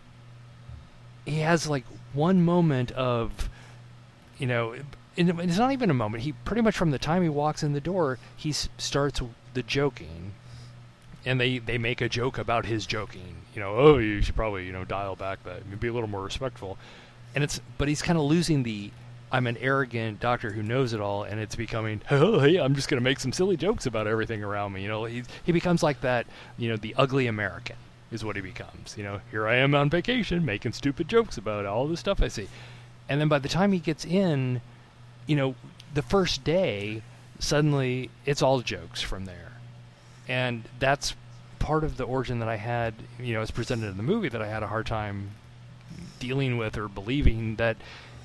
He has like one moment of, you know, and it's not even a moment. He pretty much from the time he walks in the door, he s- starts the joking, and they, they make a joke about his joking. You know, oh, you should probably, you know, dial back that, be a little more respectful. And it's, but he's kind of losing the, I'm an arrogant doctor who knows it all, and it's becoming, oh, hey, I'm just going to make some silly jokes about everything around me. You know, he he becomes like that, you know, the ugly American is what he becomes. You know, here I am on vacation making stupid jokes about all the stuff I see. And then by the time he gets in, you know, the first day, suddenly it's all jokes from there. And that's part of the origin that I had, you know, as presented in the movie, that I had a hard time dealing with or believing that.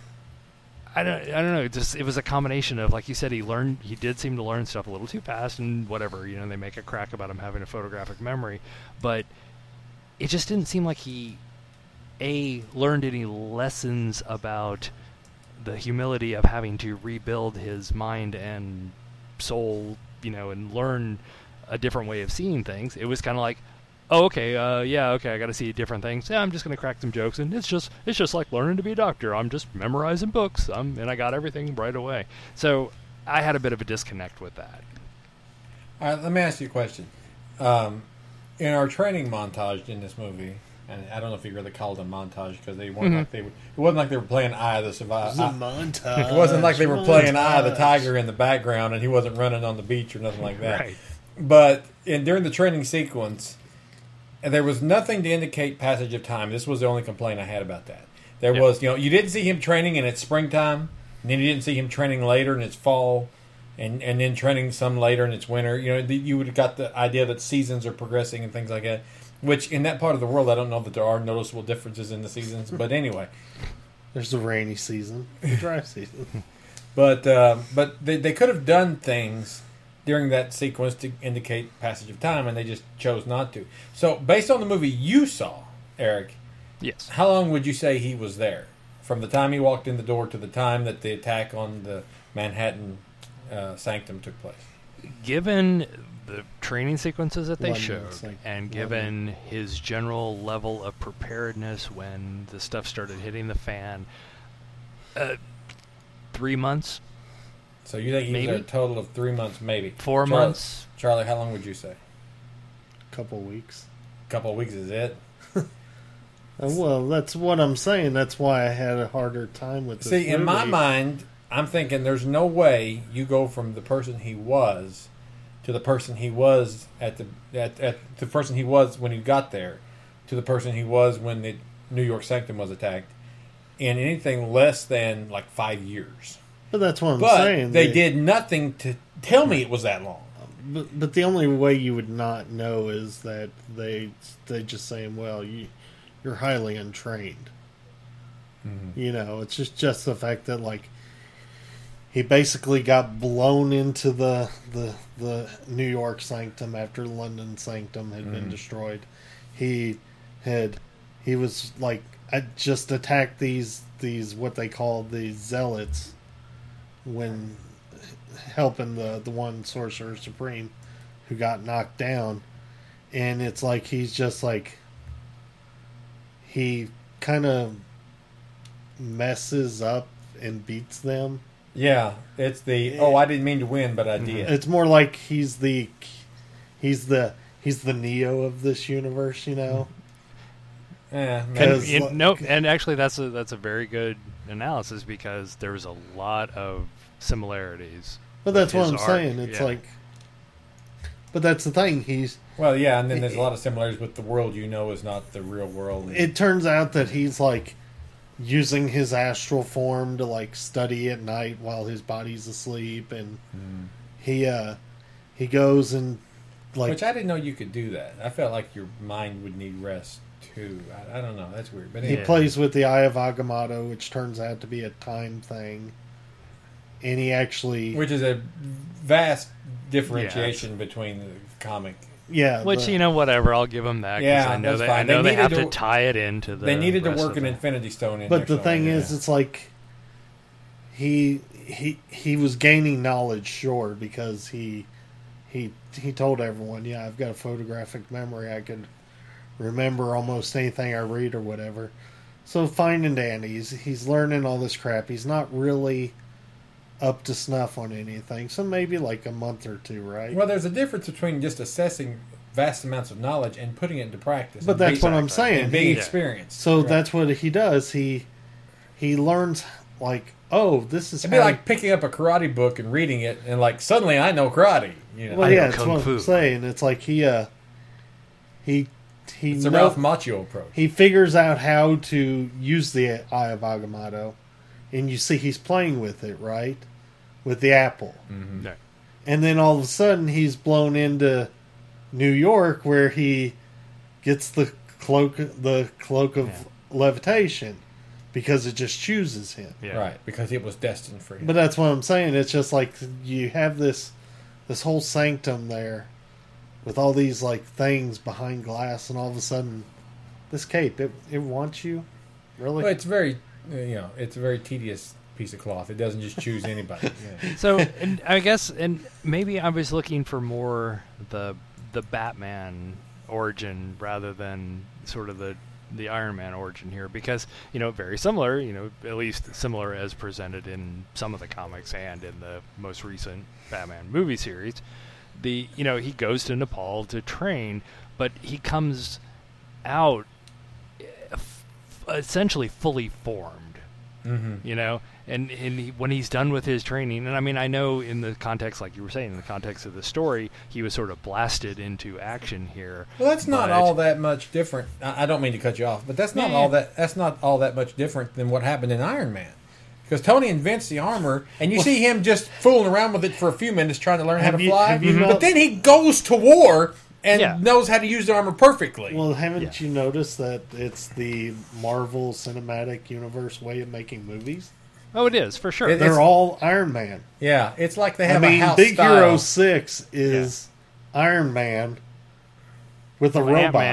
I don't, I don't know. It just it was a combination of, like you said, he learned, he did seem to learn stuff a little too fast, and whatever. You know, they make a crack about him having a photographic memory, but it just didn't seem like he, a learned any lessons about the humility of having to rebuild his mind and soul, you know, and learn a different way of seeing things. It was kind of like, oh, okay, uh, yeah, okay, I got to see different things. Yeah, I'm just gonna crack some jokes, and it's just it's just like learning to be a doctor. I'm just memorizing books, um, and I got everything right away. So I had a bit of a disconnect with that. All right, let me ask you a question. Um, in our training montage in this movie, and I don't know if you really called them montage because they weren't Mm-hmm. like they were. It wasn't like they were playing Eye of the It Survivor. was a montage. It wasn't like they were playing Eye of the Montage. Tiger in the background, and he wasn't running on the beach or nothing like that. Right. But in during the training sequence, and there was nothing to indicate passage of time. This was the only complaint I had about that. There Yep. was, you know, you didn't see him training and it's springtime, and then you didn't see him training later and it's fall, and, and then training some later and it's winter. You know, the, you would have got the idea that seasons are progressing and things like that, which in that part of the world, I don't know that there are noticeable differences in the seasons. But anyway. There's the rainy season, the dry season. But uh, but they, they could have done things during that sequence to indicate passage of time, and they just chose not to. So, based on the movie you saw, Eric, Yes. How long would you say he was there? From the time he walked in the door to the time that the attack on the Manhattan uh, Sanctum took place? Given the training sequences that they London, showed, it's like and given his general level of preparedness when the stuff started hitting the fan, uh, three months, So you think he was Maybe. there a total of three months, maybe? four Charlie, months. Charlie, how long would you say? couple weeks. A couple of weeks is it? Uh, well, that's what I'm saying. That's why I had a harder time with this See, in my movie. mind, I'm thinking there's no way you go from the person he was to the person he was at the at, at the person he was when he got there to the person he was when the New York Sanctum was attacked in anything less than like five years. But that's what I'm But saying. they did nothing to tell me it was that long. But, but the only way you would not know is that they they just saying, well, you you're highly untrained. Mm-hmm. You know, it's just just the fact that like he basically got blown into the the the New York Sanctum after London Sanctum had been Mhm. destroyed. He had he was like I just attacked these these what they call the zealots when helping the the one Sorcerer Supreme who got knocked down, and it's like he's just like he kind of messes up and beats them. Yeah, it's the oh I didn't mean to win, but I did. It's more like he's the he's the he's the Neo of this universe, you know. Yeah, And, maybe. Because- and- no, and actually, that's a that's a very good analysis because there's a lot of similarities. But that's with what I'm his arc, saying. It's yeah. like, but that's the thing. He's. Well, yeah, and then there's a lot of similarities with the world you know is not the real world. It turns out that he's like using his astral form to like study at night while his body's asleep, and Mm. he uh he goes and like Which I didn't know you could do that. I felt like your mind would need rest too. I, I don't know. That's weird. But he anyway. plays with the Eye of Agamotto, which turns out to be a time thing, and he actually Which is a vast differentiation between the comic. yeah, Which the- you know, whatever, I'll give them that. 'Cause Yeah, I know that's they, I fine. know They they, have needed to, to- tie it into the. They needed to rest work of an the- Infinity Stone in But there the thing somewhere, is, yeah. it's like he he he was gaining knowledge, sure, because he he he told everyone, yeah, I've got a photographic memory. I could remember almost anything I read or whatever. So fine and dandy. He's he's learning all this crap. He's not really up to snuff on anything. So maybe like a month or two, right? Well, there's a difference between just assessing vast amounts of knowledge and putting it into practice. But and that's being- what I'm saying. And being He- experienced. so Right. that's what he does. He he learns like, oh, this is It'd be how like picking up a karate book and reading it, and like suddenly I know karate. You know, well, I yeah, know that's Kung what Fu. I'm saying. It's like he uh he he it's a know- Ralph Macchio approach. he figures out how to use the Eye of Agamotto, and you see he's playing with it, right? With the apple. Mm-hmm. No. And then all of a sudden he's blown into New York where he gets the cloak the cloak of Yeah. levitation because it just chooses him. Yeah. Right, because it was destined for him. But that's what I'm saying. It's just like you have this this whole sanctum there with all these like things behind glass, and all of a sudden this cape it it wants you. Really? Well, it's very, uh, you know, it's a very tedious piece of cloth. It doesn't just choose anybody. Yeah. So, and I guess, and maybe I was looking for more the the Batman origin rather than sort of the the Iron Man origin here, because you know, very similar, you know, at least similar as presented in some of the comics and in the most recent Batman movie series. The you know he goes to Nepal to train, but he comes out eh, f- essentially fully formed. Mm-hmm. You know, and, and he, when he's done with his training, and I mean, I know in the context, like you were saying, in the context of the story, he was sort of blasted into action here. Well, that's not but- all that much different. I, I don't mean to cut you off, but that's not Yeah. all that. That's not all that much different than what happened in Iron Man. Because Tony invents the armor, and you see him just fooling around with it for a few minutes, trying to learn how Have to you- fly. have you But not- then he goes to war and Yeah. knows how to use the armor perfectly. Well, haven't Yeah. you noticed that it's the Marvel Cinematic Universe way of making movies? Oh, it is for sure. It- They're It's- all Iron Man. yeah, it's like they I have mean, a house Big style. Hero Six is Iron Man with a Well, robot. Ant-Man,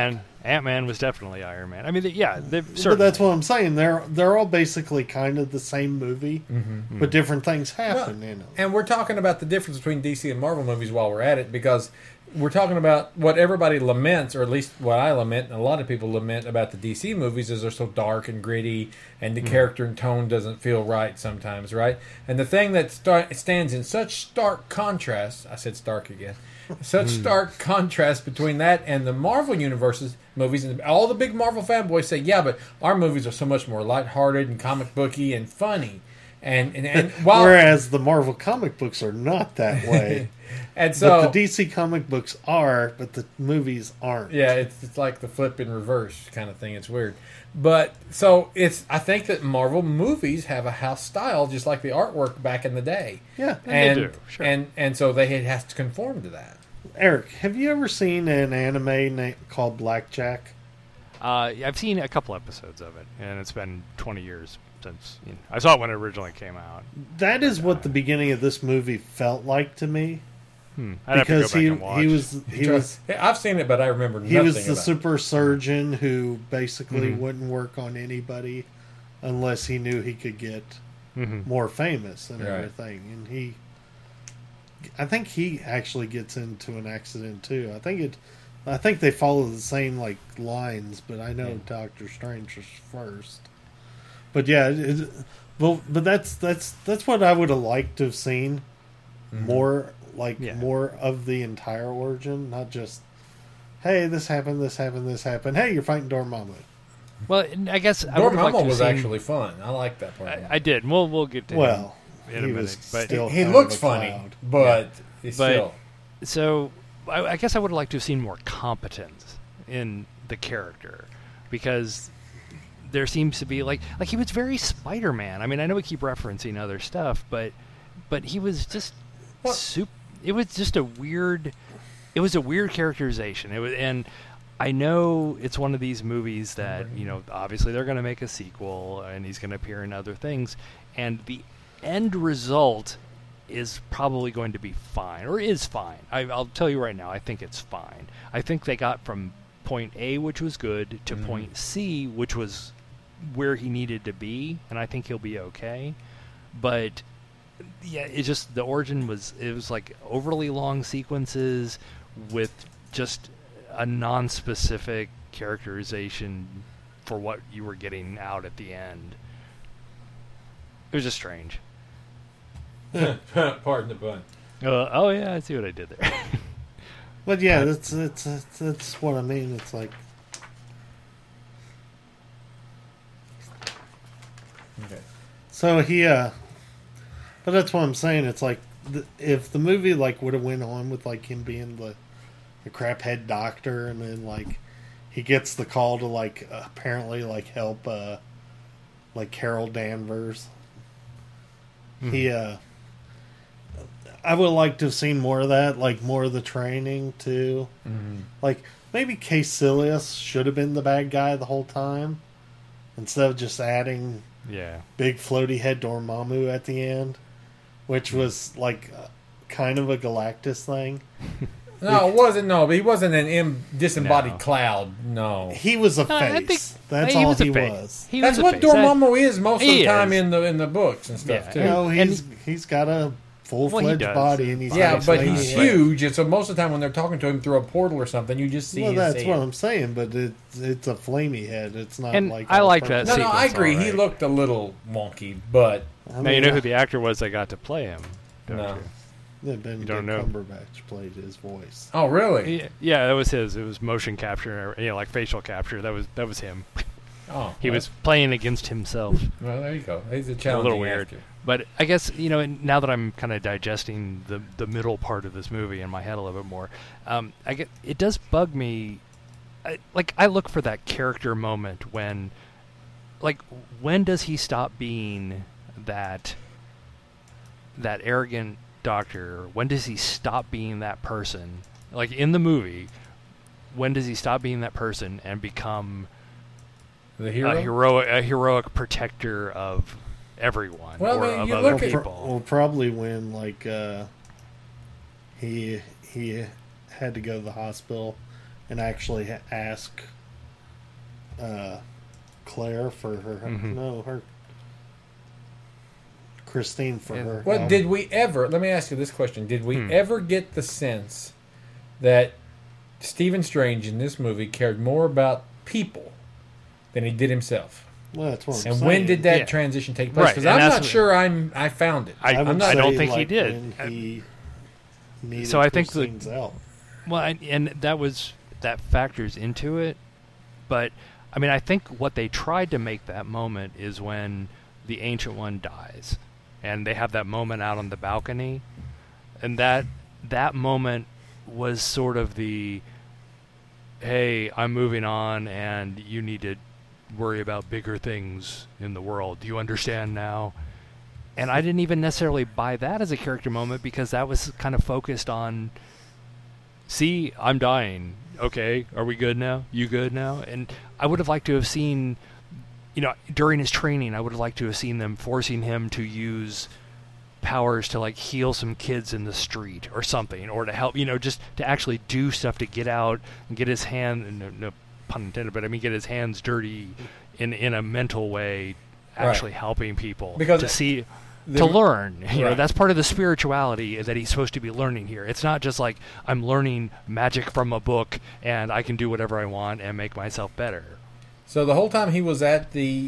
Ant-Man was definitely Iron Man. I mean, they, yeah, they've But certainly. that's what I'm saying. They're they're all basically kind of the same movie, Mm-hmm. but different things happen. Well, you know. And we're talking about the difference between D C and Marvel movies while we're at it, because we're talking about what everybody laments, or at least what I lament, and a lot of people lament about the D C movies, is they're so dark and gritty, and the Mm-hmm. character and tone doesn't feel right sometimes, right? And the thing that star- stands in such stark contrast, I said stark again, such Mm. stark contrast between that and the Marvel Universe's movies, and all the big Marvel fanboys say, yeah, but our movies are so much more lighthearted and comic booky and funny. And, and, and while, Whereas the Marvel comic books are not that way. and so but the D C comic books are, but the movies aren't. yeah, it's it's like the flip in reverse kind of thing. It's weird, but so it's. I think that Marvel movies have a house style, just like the artwork back in the day. Yeah. they and do, sure. and and so they it has to conform to that. Eric, have you ever seen an anime na- called Blackjack? Uh, I've seen a couple episodes of it, and it's been twenty years since you know, I saw it when it originally came out. That is what the beginning of this movie felt like to me. Hmm. I'd have to Because go back he and watch. he was he was I've seen it, but I remember he nothing was the about it. super surgeon who basically Mhm. wouldn't work on anybody unless he knew he could get Mhm. more famous and Right. everything. And he, I think he actually gets into an accident too. I think it, I think they follow the same like lines, but I know Doctor Strange was first. But yeah, it, it, well, but that's that's that's what I would have liked to have seen more, like Yeah. more of the entire origin, not just, hey, this happened, this happened, this happened. Hey, you're fighting Dormammu. Well, and I guess I would have liked to Dormammu have was seen- actually fun. I like that part. I, I did. And We'll we'll get to Well, him in a he minute, was but still he kind looks of a funny, cloud. but it's But- still. so I, I guess I would have liked to have seen more competence in the character, because there seems to be like like he was very Spider-Man. I mean, I know we keep referencing other stuff, but but he was just Well- soup. It was just a weird. It was a weird characterization. It was, and I know it's one of these movies that you know obviously they're going to make a sequel, and he's going to appear in other things, and the end result is probably going to be fine, or is fine. I, I'll tell you right now, I think it's fine. I think they got from point A, which was good, to Mhm. point C, which was where he needed to be, and I think he'll be okay. But yeah, it just the origin was it was like overly long sequences with just a non-specific characterization for what you were getting out at the end. It was just strange. Pardon the pun. Uh, oh yeah, I see what I did there. But yeah, that's that's that's, that's what I mean. It's like Okay. so he. uh But that's what I'm saying. It's like the, if the movie like would have went on with like him being the the crap head doctor, and then like he gets the call to like apparently like help uh like Carol Danvers. He uh I would like to have seen more of that, like more of the training too. Mm-hmm. Like maybe Caecilius should have been the bad guy the whole time, instead of just adding Yeah. big floaty head Dormammu at the end, which was like uh, kind of a Galactus thing. No, it wasn't. No, but he wasn't an im- disembodied No. cloud. No, He was a No, face. I think That's he all was a he face. was. He that's was a what face. That- Dormammu is most of He the time is. in the in the books and stuff Yeah, too. You know, And- he's he's got a full Well, he fledged does. body, and he's Yeah, got a but flamey he's head. huge, and so most of the time when they're talking to him through a portal or something, you just see Well, his that's head. what I'm saying. But it's it's a flamey head. It's not And like I all like purple. that No, no, I sequence, agree. all He right. looked a little wonky, but I Now you mean, know who the actor was that got to play him, don't No. you? Yeah, Benedict You don't know. Cumberbatch played his voice. oh really? Yeah, yeah, that was his. It was motion capture, you know, like facial capture. That was that was him. Oh, He well, was playing against himself. Well, there you go. He's a A challenging little weird. actor. But I guess, you know, now that I'm kind of digesting the the middle part of this movie in my head a little bit more, um, I get it does bug me. I, like I look for that character moment when, like, when does he stop being that that arrogant doctor? When does he stop being that person? Like in the movie, when does he stop being that person and become The hero. a heroic a heroic protector of everyone Well, or I mean, of you other look at- people? Well, probably when like uh, he he had to go to the hospital and actually ha- ask uh, Claire for her. Mhm. No, her. Christine for Yeah. her. Well, um, did we ever? Let me ask you this question: did we Hmm. ever get the sense that Stephen Strange in this movie cared more about people than he did himself? Well, that's what I'm And saying. when did that Yeah. transition take place? Right, Because and I'm that's not what- sure I'm I found it. I, I, would not- I don't say, think he like, did. when he needed So I think the- Christine's help. Well, and, and that was that factors into it, but I mean, I think what they tried to make that moment is when the Ancient One dies, and they have that moment out on the balcony, and that that moment was sort of the, hey, I'm moving on, and you need to worry about bigger things in the world. Do you understand now? And I didn't even necessarily buy that as a character moment because that was kind of focused on, see, I'm dying. Okay, are we good now? You good now? And I would have liked to have seen, you know, during his training, I would have liked to have seen them forcing him to use powers to like heal some kids in the street or something, or to help, you know, just to actually do stuff to get out and get his hand, no, no pun intended, but I mean get his hands dirty in in a mental way, actually Right. helping people Because to see. the- to learn, you know, Right. that's part of the spirituality that he's supposed to be learning here. It's not just like I'm learning magic from a book and I can do whatever I want and make myself better. So the whole time he was at the,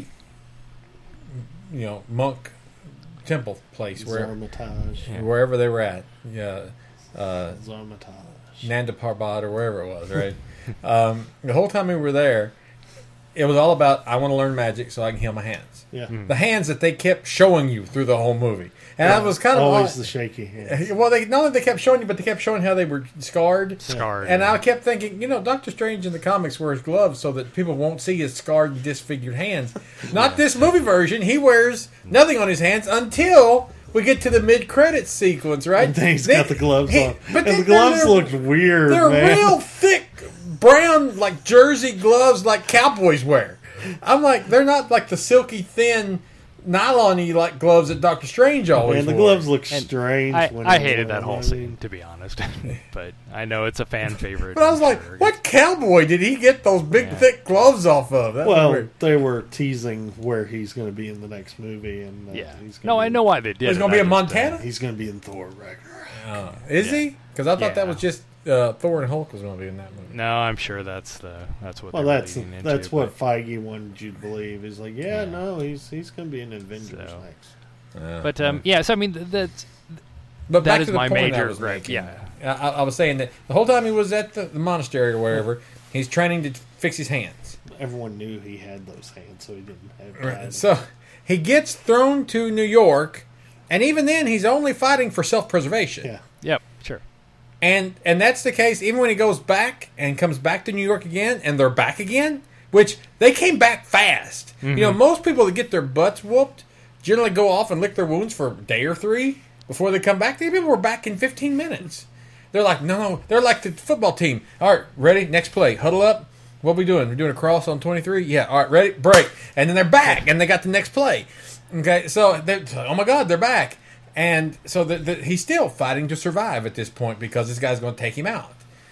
you know, monk temple place, where, Zarmatage. Yeah. wherever they were at, yeah, uh, Zarmatage. Nanda Parbat or wherever it was, right? um, the whole time we were there, it was all about I want to learn magic so I can heal my hands. Yeah. The hands that they kept showing you through the whole movie, and I was kind of always odd- the shaky hand. Well, they not only they kept showing you, but they kept showing how they were scarred. Scarred. And I kept thinking, you know, Doctor Strange in the comics wears gloves so that people won't see his scarred and disfigured hands. Not this movie version. He wears nothing on his hands until we get to the mid-credits sequence, right? And then he's They- got the gloves he- on. But and they- the gloves they're- looked weird, They're man. real thick, brown, like jersey gloves like cowboys wear. I'm like, they're not like the silky, thin, nylon-y like gloves that Doctor Strange always And the wore. gloves look And strange. I, when I he hated wore that them. whole I scene, mean, to be honest. But I know it's a fan favorite. But I was I'm like, sure. what cowboy did he get those big, Yeah. thick gloves off of? That was Well, weird. they were teasing where he's going to be in the next movie, and uh, Yeah. he's gonna No, be, I know why they did He's it. going to be I in just, uh, Montana? He's going to be in Thor Ragnarok. Uh, is Yeah. he? Because I thought that Yeah. was just uh, Thor and Hulk was going to be in that movie. No, I'm sure that's the that's what. Well, they're that's leading into, that's what but- Feige wanted you to believe. He's like, yeah, Yeah. no, he's he's going to be in Avengers So. next. Uh, But um, yeah, so I mean, th- that's but that back is to the my point I major was gripe, making. yeah. I, I was saying that the whole time he was at the, the monastery or wherever, he's training to fix his hands. Everyone knew he had those hands, so he didn't have Right. time. So he gets thrown to New York, and even then, he's only fighting for self-preservation. yeah, Yep, sure. And and that's the case even when he goes back and comes back to New York again, and they're back again, which they came back fast. You know, most people that get their butts whooped generally go off and lick their wounds for a day or three before they come back. These people were back in fifteen minutes. They're like, no, no, they're like the football team. All right, ready? Next play. Huddle up. What are we doing? We're doing a cross on twenty-three? Yeah, all right, ready? Break. And then they're back, and they got the next play. Okay, so, they're, oh my God, they're back. And so the, the, he's still fighting to survive at this point because this guy's going to take him out.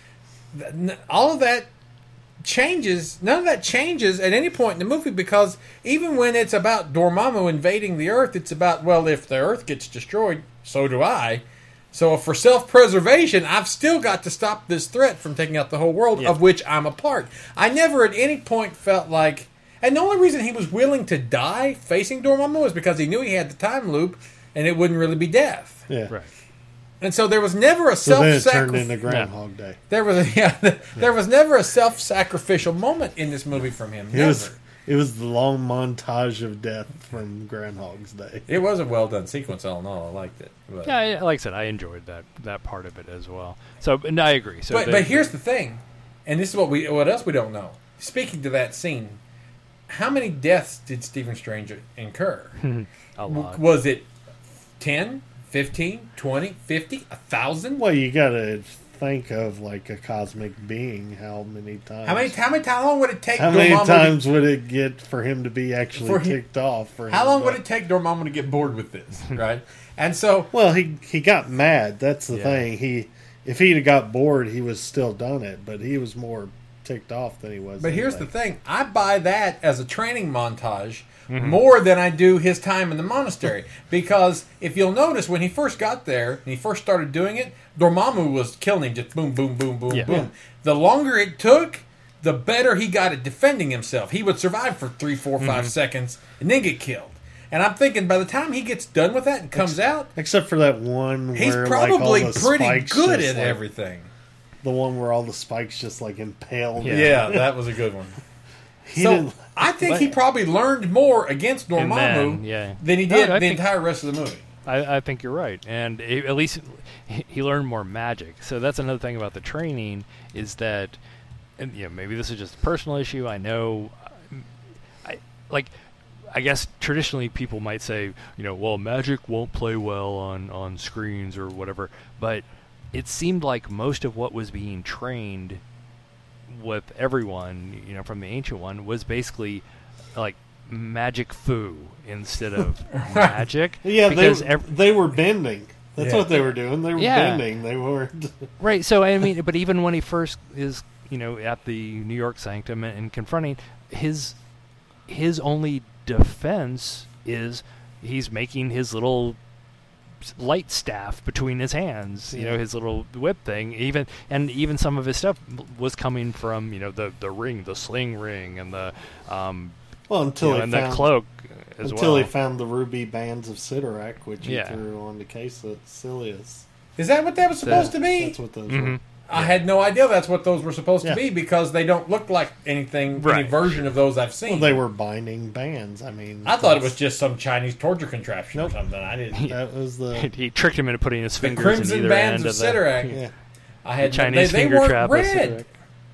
N- All of that changes. None of that changes at any point in the movie because even when it's about Dormammu invading the Earth, it's about, well, if the Earth gets destroyed, so do I. So for self-preservation, I've still got to stop this threat from taking out the whole world, Yeah. of which I'm a part. I never at any point felt like... And the only reason he was willing to die facing Dormammu was because he knew he had the time loop and it wouldn't really be death. yeah. Right. And so there was never a So then it turned self-sacrifice. into Groundhog Day. There was a, yeah, there was never a self-sacrificial moment in this movie from him. It Never. was it was the long montage of death from Groundhog's Day. It was a well done sequence, all in all. I liked it. But, Yeah, I- like I said, I enjoyed that that part of it as well. So, and I agree. So, but, the- but here's the thing, and this is what we what else we don't know. Speaking to that scene, how many deaths did Stephen Strange incur? a lot. Was it ten, fifteen, twenty, fifty, a thousand? Well, you got to think of like a cosmic being. How many times? How many? How many? How long would it take? How many Dormammu times would it get for him to be actually For him- kicked off? For How him long to- would it take Dormammu to get bored with this? Right, and so Well, he he got mad. That's the Yeah. thing. He if he'd have got bored, he was still done it. But he was more ticked off than he was. But here's the anyway. thing: I buy that as a training montage Mm-hmm. more than I do his time in the monastery. Because if you'll notice, when he first got there and he first started doing it, Dormammu was killing him, just boom, boom, boom, boom, Yeah. boom. The longer it took, the better he got at defending himself. He would survive for three, four, five Mm-hmm. seconds and then get killed. And I'm thinking, by the time he gets done with that and comes out, Except for that one he's where probably like, all the pretty spikes good just, at like, everything. The one where all the spikes just like impaled. him. Yeah, that was a good one. He so didn't- I think he probably learned more against And Dormammu then, yeah. than he No, did I the think- entire rest of the movie. I, I think you're right, and he, at least he, he learned more magic. So that's another thing about the training is that, and you know, maybe this is just a personal issue. I know, uh, I like. I guess traditionally people might say, you know, well, magic won't play well on, on screens or whatever, but it seemed like most of what was being trained with everyone, you know, from the Ancient One was basically like magic foo instead of magic. Yeah, they, because ev- they were bending. That's Yeah. what they were doing. They were Yeah. bending. They weren't. Right. So I mean, but even when he first is, you know, at the New York Sanctum and, and confronting his his only defense is he's making his little s- light staff between his hands. You know, Yeah. his little whip thing. Even and even some of his stuff was coming from, you know, the the ring, the sling ring, and the um Well, until you know, he and found the cloak as until well. he found the ruby bands of Sidorak, which Yeah. he threw on the case of Silius. Is that what that was supposed to be? That's what those Mhm. were. I had no idea that's what those were supposed Yeah. to be because they don't look like anything, any Right. version of those I've seen. Well, they were binding bands. I mean, I thought it that's- was just some Chinese torture contraption Nope. or something. I didn't. that was the he tricked him into putting his The fingers in Crimson either Bands end of of the Sidorak. yeah. I had Chinese they, they finger weren't trap. of red. Sidorak.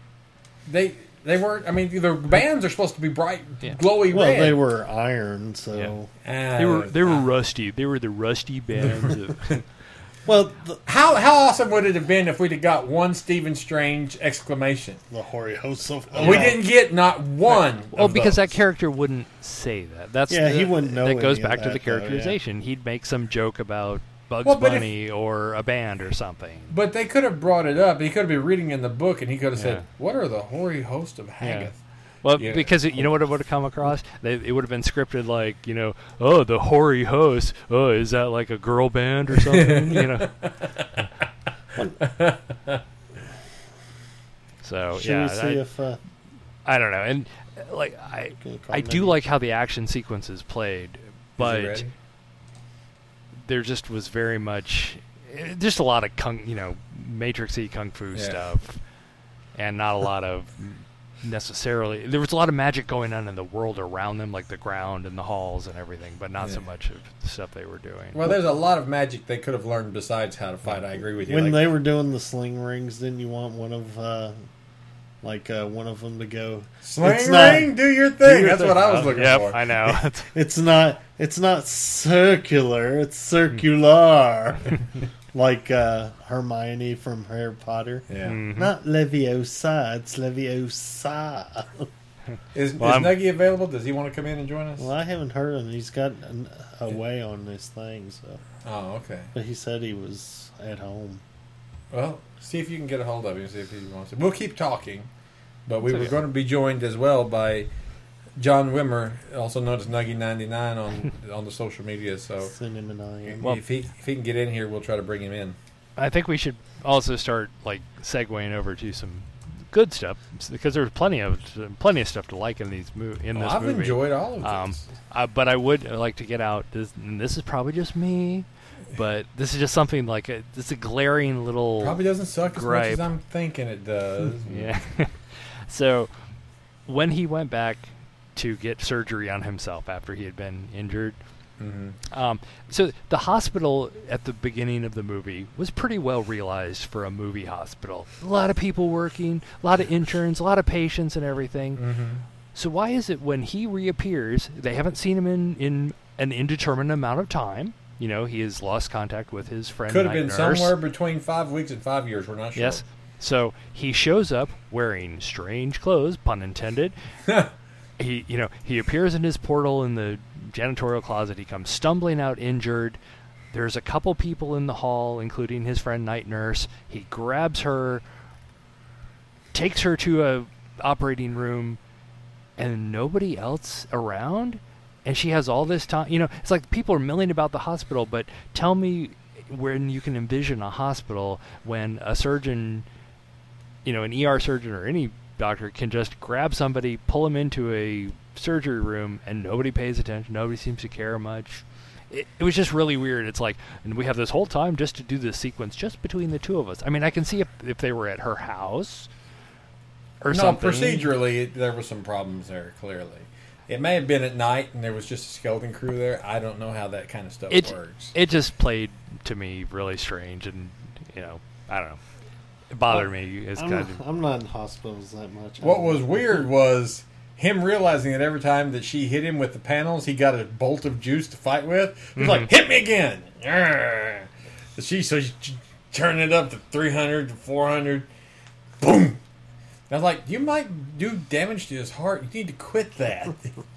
They they weren't. I mean, the bands are supposed to be bright, Yeah. glowy Well, red. they were iron, so Ah, They were they were ah. rusty. They were the rusty bands. of, well the, How how awesome would it have been if we'd have got one Stephen Strange exclamation? the hoary hosts of We didn't get not one. well, of because those. that character wouldn't say that. That's Yeah, the- he wouldn't know That goes any of back to that, the though, yeah. characterization. He'd make some joke about Bugs Well, but if- Bunny or a band or something. But they could have brought it up. He could have been reading in the book, and he could have said, Yeah. "What are the hoary host of Haggath?" Well, Yeah. because it, you know what it would have come across? They, it would have been scripted like, you know, oh, the hoary host. Oh, is that like a girl band or something? you know. So Should yeah, we see I, if uh, I don't know, and uh, like I, Gonna call I do maybe. like how the action sequences played, Is it but ready? there just was very much, eh, just a lot of kung, you know, Matrixy kung fu Yeah. stuff, and not a lot of necessarily. There was a lot of magic going on in the world around them, like the ground and the halls and everything, but not so Yeah. much of the stuff they were doing. Well, there's a lot of magic they could have learned besides how to fight. I agree with you. when Like, they were doing the sling rings, didn't you want one of uh, like uh, one of them to go? Sling It's not- ring, do your thing. your That's thing. what I was Uh, looking yep, for. I know. It's not. It's not circular. It's circular, like uh, Hermione from Harry Potter. Yeah. Mhm. Not Leviosa. It's Leviosa. Is, Well, is I'm- Nuggy available? Does he want to come in and join us? Well, I haven't heard him. He's got an, away on this thing, so. Oh, okay. But he said he was at home. Well, see if you can get a hold of him. See if he wants to. We'll keep talking, but we It's were okay. going to be joined as well by John Wimmer, also known as Nuggy ninety-nine on on the social media. So Send him an I M. Well- if he if he can get in here, we'll try to bring him in. I think we should also start like segueing over to some good stuff because there's plenty of plenty of stuff to like in these mo- in Oh, this I've movie. enjoyed all of Um, this. uh, but I would like to get out. This, and this is probably just me, but this is just something like a, it's a glaring little. Probably doesn't suck as much gripe. as I'm thinking it does. Yeah. So when he went back to get surgery on himself after he had been injured. hmm Um, so the hospital at the beginning of the movie was pretty well realized for a movie hospital. A lot of people working, a lot of interns, a lot of patients and everything. hmm So why is it when he reappears, they haven't seen him in, in an indeterminate amount of time? You know, he has lost contact with his friend. Could have night been nurse. somewhere between five weeks and five years. We're not sure. Yes. So he shows up wearing strange clothes, pun intended. he, you know, he appears in his portal in the janitorial closet. He comes stumbling out injured. There's a couple people in the hall, including his friend night nurse. He grabs her, takes her to a operating room and nobody else around, and she has all this time. You know, it's like people are milling about the hospital, but tell me when you can envision a hospital when a surgeon, you know, an E R surgeon or any doctor can just grab somebody, pull them into a surgery room, and nobody pays attention. Nobody seems to care much. It, it was just really weird. It's like, and we have this whole time just to do this sequence just between the two of us. I mean, I can see if, if they were at her house or no, something. procedurally, it, there were some problems there, clearly. It may have been at night and there was just a skeleton crew there. I don't know how that kind of stuff it, works. It just played to me really strange, and, you know, I don't know. It bothered well, me. It's I'm, kind of, I'm not in hospitals that much. What was weird was him realizing that every time that she hit him with the panels, he got a bolt of juice to fight with. He was Mhm. like, hit me again! Arrgh. She, so she turned it up to three hundred, to four hundred. Boom! I was like, you might do damage to his heart. You need to quit that.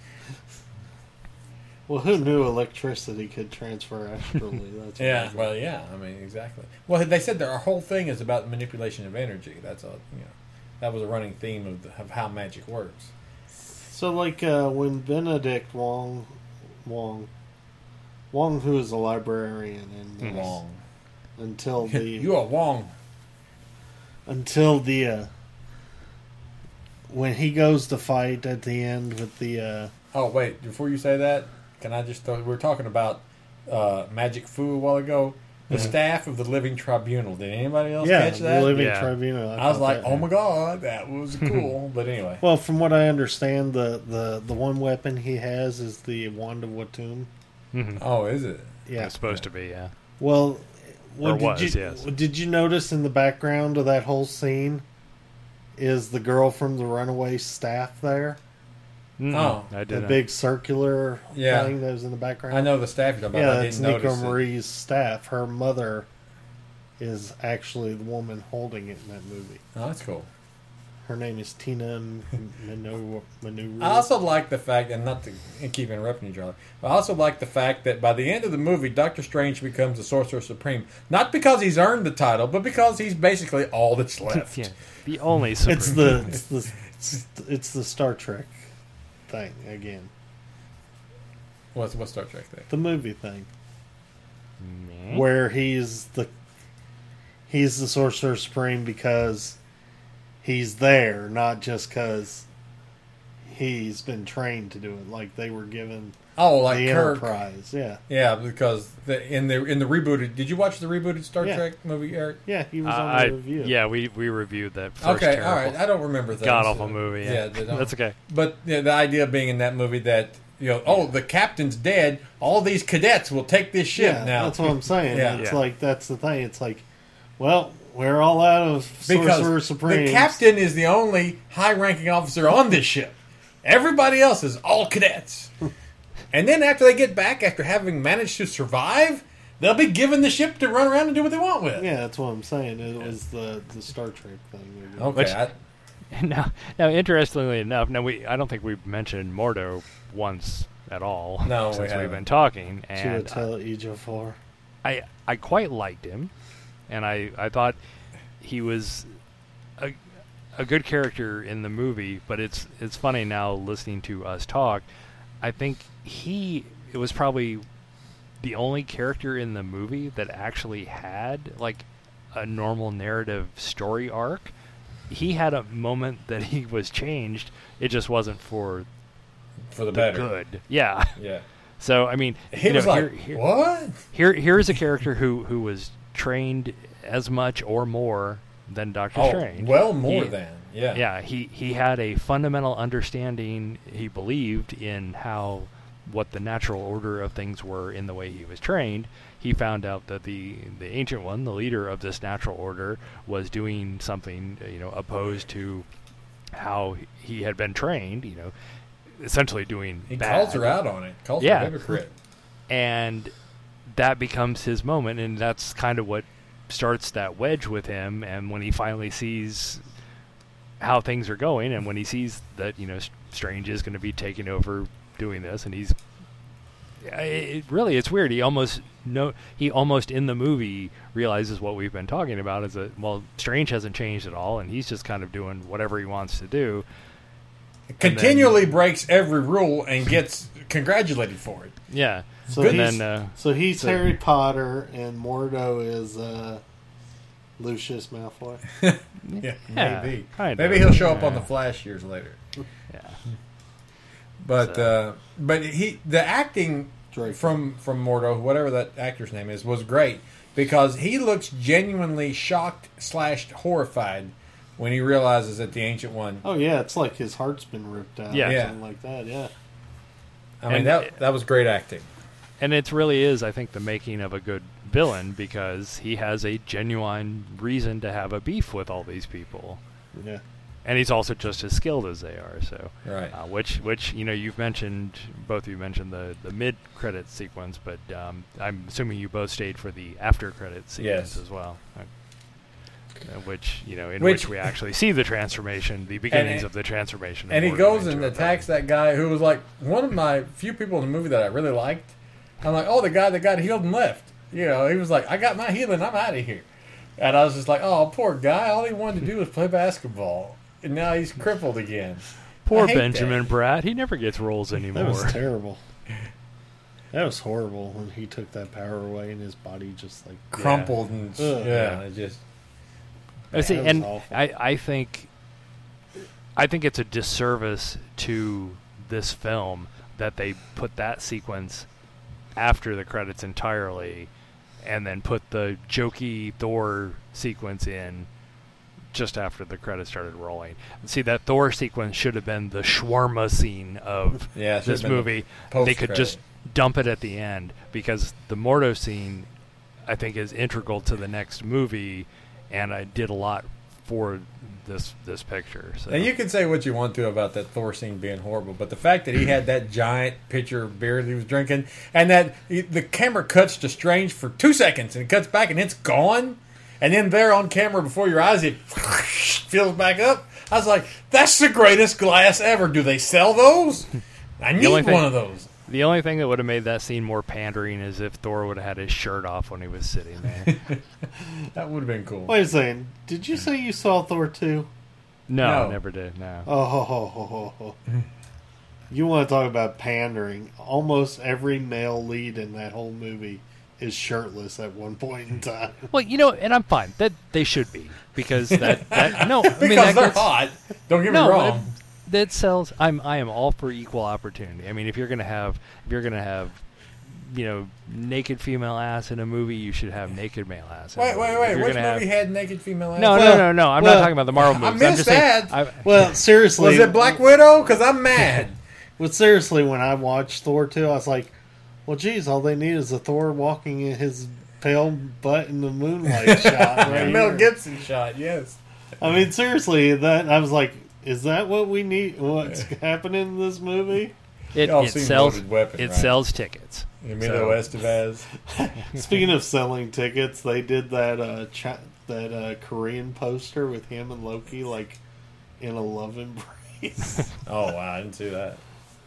Well, who knew electricity could transfer astrally? That's Yeah, amazing. well, yeah, I mean, exactly. Well, they said that our whole thing is about manipulation of energy. That's all, you know, that was a running theme of, the, of how magic works. So, like, uh, when Benedict Wong, Wong, Wong, who is a librarian, and uh, Wong. until the You are Wong. until the uh, when he goes to fight at the end with the uh, Oh, wait, before you say that, can I just throw, we were talking about uh, Magic Fu a while ago. The Mhm. staff of the Living Tribunal. Did anybody else yeah, catch the that? Living Yeah. Tribunal. I was caught like, that. oh my god, that was cool. But anyway. Well, from what I understand, the, the, the one weapon he has is the Wand of Watum. mhm. Oh, is it? Yeah. It's supposed to be, yeah. Well, what Or did was, you yes. did you notice in the background of that whole scene is the girl from the Runaway staff there? Mhm. Oh, I The did. big circular Yeah. thing that was in the background. I know the staff you're talking Yeah, about. I that's didn't Nico notice it. Marie's staff. Her mother is actually the woman holding it in that movie. Oh, that's cool. Her name is Tina Minoru. Minoru. I also like the fact, and not to keep interrupting you, Charlie, but I also like the fact that by the end of the movie, Doctor Strange becomes the Sorcerer Supreme. Not because he's earned the title, but because he's basically all that's left. Yeah, the only supreme. It's the it's the it's the Star Trek thing again. What's, what's Star Trek thing? The movie thing Meh. where he's the he's the Sorcerer Supreme because he's there, not just because he's been trained to do it. Like they were given Oh, like the Kirk. Enterprise. Yeah, Yeah, because the, in the in the rebooted, did you watch the rebooted Star Yeah. Trek movie, Eric? yeah, he Uh, was on I, the review. yeah, we, we reviewed that first Okay, terrible, all right. I don't remember that. god awful movie. Yeah, they don't- that's okay. But yeah, the idea being in that movie that you know, oh, the captain's dead. All these cadets will take this ship yeah, now. that's what I'm saying. Yeah. It's Yeah. like that's the thing. It's like, well, we're all out of Sorcerer because Supreme. the captain is the only high-ranking officer on this ship. Everybody else is all cadets. And then after they get back, after having managed to survive, they'll be given the ship to run around and do what they want with. Yeah, that's what I'm saying. It was the the Star Trek thing. Okay. Which- I, Now, now, interestingly enough, now we I don't think we've mentioned Mordo once at all No, we since we've haven't. been talking, and Chiwetel Ejiofor. I I quite liked him, and I, I thought he was a a good character in the movie. But it's it's funny now listening to us talk. I think he it was probably the only character in the movie that actually had like a normal narrative story arc. He had a moment that he was changed. It just wasn't for for the the better. good. Yeah. Yeah. So I mean, He you was know, like, here, here, what? here here's a character who who was trained as much or more than Doctor Oh, Strange. well, more He- than. Yeah. Yeah, he he had a fundamental understanding. He believed in how what the natural order of things were in the way he was trained. He found out that the the ancient one, the leader of this natural order, was doing something, you know, opposed to how he had been trained. You know, essentially doing He bad. calls her out on it. Calls Yeah. her a hypocrite. And that becomes his moment, and that's kind of what starts that wedge with him. And when he finally sees how things are going, and when he sees that, you know, Strange is going to be taking over doing this, and he's it, it really it's weird. He almost no, he almost in the movie realizes what we've been talking about is that, well, Strange hasn't changed at all, and he's just kind of doing whatever he wants to do. Continually then, breaks every rule and gets congratulated for it. Yeah. So and he's, then, uh, so he's so- Harry Potter, and Mordo is uh, Lucius Malfoy. Yeah, Yeah, maybe. kind Maybe of, he'll show up yeah. on the Flash years later. Yeah. But So- uh, but he the acting Draco. from from Mordo, whatever that actor's name is, was great because he looks genuinely shocked slash horrified when he realizes that the Ancient One. Oh yeah, it's like his heart's been ripped out. Yeah. or Yeah. something like that. Yeah. I mean And- that that was great acting. And it really is, I think, the making of a good villain because he has a genuine reason to have a beef with all these people. Yeah. And he's also just as skilled as they are. So, Right. uh, which, which you know, you've mentioned, both of you mentioned the, the mid-credit sequence, but um, I'm assuming you both stayed for the after-credit sequence Yes. as well. Uh, which, you know, in Which- which, we actually see the transformation, the beginnings And- of the transformation. of And he Mordo goes into and a attacks villain. that guy who was like one of my few people in the movie that I really liked. I'm like, oh, the guy that got healed and left. You know, he was like, I got my healing, I'm out of here. And I was just like, oh, poor guy. All he wanted to do was play basketball. And now he's crippled again. Poor I hate Benjamin that. Bratt. He never gets roles That anymore. was terrible. That was horrible when he took that power away and his body just like Crumpled and Ugh. yeah, it just I see, that was and awful. I, I think, I think it's a disservice to this film that they put that sequence after the credits entirely, and then put the jokey Thor sequence in just after the credits started rolling. See, that Thor sequence should have been the shawarma scene of yeah, it should this have been the movie. They could post-credit. just dump it at the end because the Mordo scene, I think, is integral to the next movie, and I did a lot for this this picture. So. And you can say what you want to about that Thor scene being horrible, but the fact that he had that giant pitcher of beer that he was drinking, and that he, the camera cuts to Strange for two seconds, and it cuts back, and it's gone, and then there on camera before your eyes, it fills back up. I was like, that's the greatest glass ever. Do they sell those? I only need thing- one of those. The only thing that would have made that scene more pandering is if Thor would have had his shirt off when he was sitting there. That would have been cool. Wait a second. Did you say you saw Thor two? No, No. never did. No. Oh, ho, ho, ho, ho, ho. You want to talk about pandering? Almost every male lead in that whole movie is shirtless at one point in time. Well, you know, and I'm fine. That they should be because that, that no, I Because mean that they're gets, hot. Don't get no, me wrong. It, that sells. I'm I am all for equal opportunity. I mean, if you're gonna have if you're gonna have you know naked female ass in a movie, you should have naked male ass. In a Wait, movie. wait, If wait. you're Which gonna movie have, had naked female ass? No, Well, no, no, no. I'm well, not talking about the Marvel I movies. I'm missed just saying. that. I, Well, seriously. Was it Black Widow? Because I'm mad. Well, seriously, when I watched Thor two, I was like, well, geez, all they need is a Thor walking in his pale butt in the moonlight shot. Right Mel here. Gibson shot, yes. I mean, seriously, that I was like, is that what we need? What's happening in this movie? it Y'all it seen sells Loaded Weapon, it right? sells tickets. Emilio So- Estevez. Speaking of selling tickets, they did that uh, cha- that uh, Korean poster with him and Loki, like in a love embrace. Oh, wow, I didn't see that.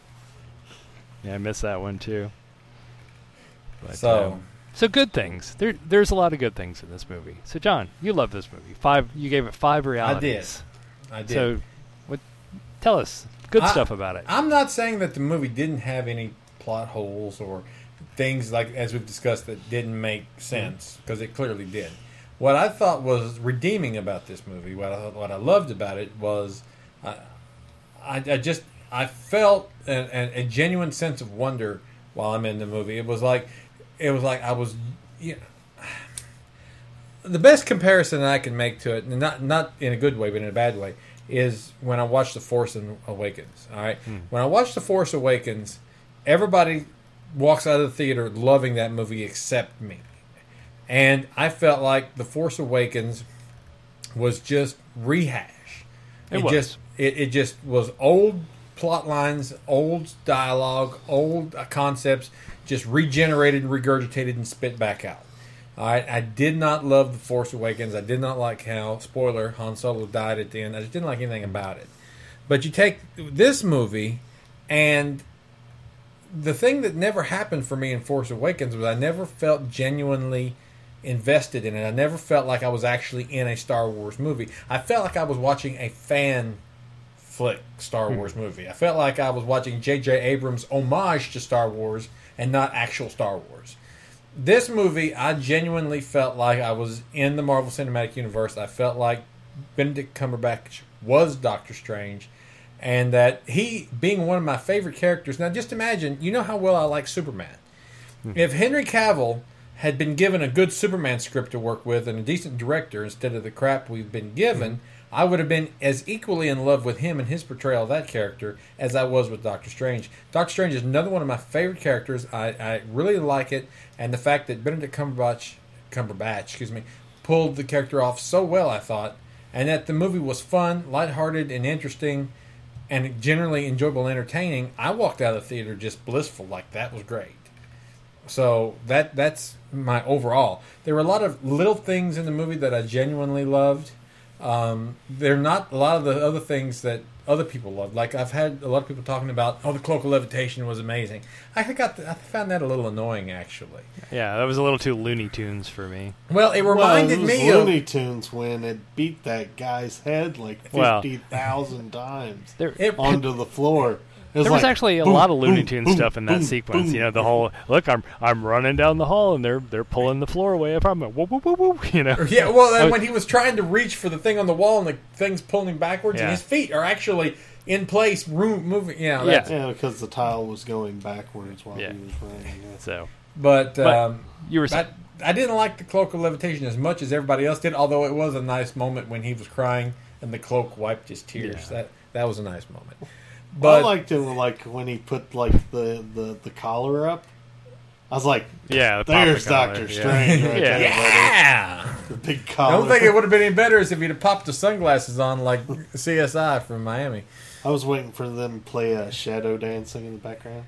Yeah, I missed that one too. But, So, um, so good things. There, there's a lot of good things in this movie. So, John, you love this movie. Five. You gave it five realities. I did. So, what? Tell us good I- stuff about it. I'm not saying that the movie didn't have any plot holes or things like, as we've discussed, that didn't make sense, because it clearly did. What I thought was redeeming about this movie, what I, what I loved about it was, I, I, I just, I felt a, a, a genuine sense of wonder while I'm in the movie. It was like, it was like I was, you know, the best comparison I can make to it, and not not in a good way, but in a bad way, is when I watched The Force Awakens. All right, when I watched The Force Awakens, everybody walks out of the theater loving that movie except me, and I felt like The Force Awakens was just rehash. It was. just it, it just was old plot lines, old dialogue, old uh, concepts, just regenerated, regurgitated, and spit back out. All right, I did not love The Force Awakens. I did not like how, spoiler, Han Solo died at the end. I just didn't like anything about it. But you take this movie, and the thing that never happened for me in Force Awakens was I never felt genuinely invested in it. I never felt like I was actually in a Star Wars movie. I felt like I was watching a fan flick Star Wars movie. I felt like I was watching J J Abrams' homage to Star Wars and not actual Star Wars. This movie, I genuinely felt like I was in the Marvel Cinematic Universe. I felt like Benedict Cumberbatch was Doctor Strange, and that he, being one of my favorite characters... Now, just imagine, you know how well I like Superman. Hmm. If Henry Cavill had been given a good Superman script to work with and a decent director instead of the crap we've been given... Hmm. I would have been as equally in love with him and his portrayal of that character as I was with Doctor Strange. Doctor Strange is another one of my favorite characters. I, I really like it, and the fact that Benedict Cumberbatch, Cumberbatch, excuse me, pulled the character off so well, I thought, and that the movie was fun, lighthearted, and interesting, and generally enjoyable and entertaining. I walked out of the theater just blissful, like that was great. So that that's my overall. There were a lot of little things in the movie that I genuinely loved. Um, they're not a lot of the other things that other people love. Like I've had a lot of people talking about, oh, the Cloak of Levitation was amazing. I think I, I found that a little annoying, actually. Yeah, that was a little too Looney Tunes for me. Well, it reminded well, it was me Looney of Tunes when it beat that guy's head like Well, fifty thousand times there, it, onto the floor. It was There was like, actually a boom, lot of Looney boom, Tunes boom, stuff in that boom, sequence. boom. You know, the whole look. I'm I'm running down the hall and they're they're pulling the floor away. If I'm whoop whoop whoop whoop. You know. Yeah, well, I and was- when he was trying to reach for the thing on the wall and the thing's pulling him backwards, and Yeah. his feet are actually in place, room, moving. Yeah, Yeah. that's, Yeah, because the tile was going backwards while Yeah. he was running. Yeah. So, But, But um, you were I, I didn't like the Cloak of Levitation as much as everybody else did, although it was a nice moment when he was crying and the cloak wiped his tears. Yeah. That that was a nice moment. Well, I But liked it like when he put like the, the, the collar up. I was like, yeah, the there's Papa collar, Doctor yeah. Strange right Yeah. there, yeah, buddy. The big I collar. don't think it would have been any better as if he'd have popped the sunglasses on like C S I from Miami. I was waiting for them to play uh, shadow dancing in the background.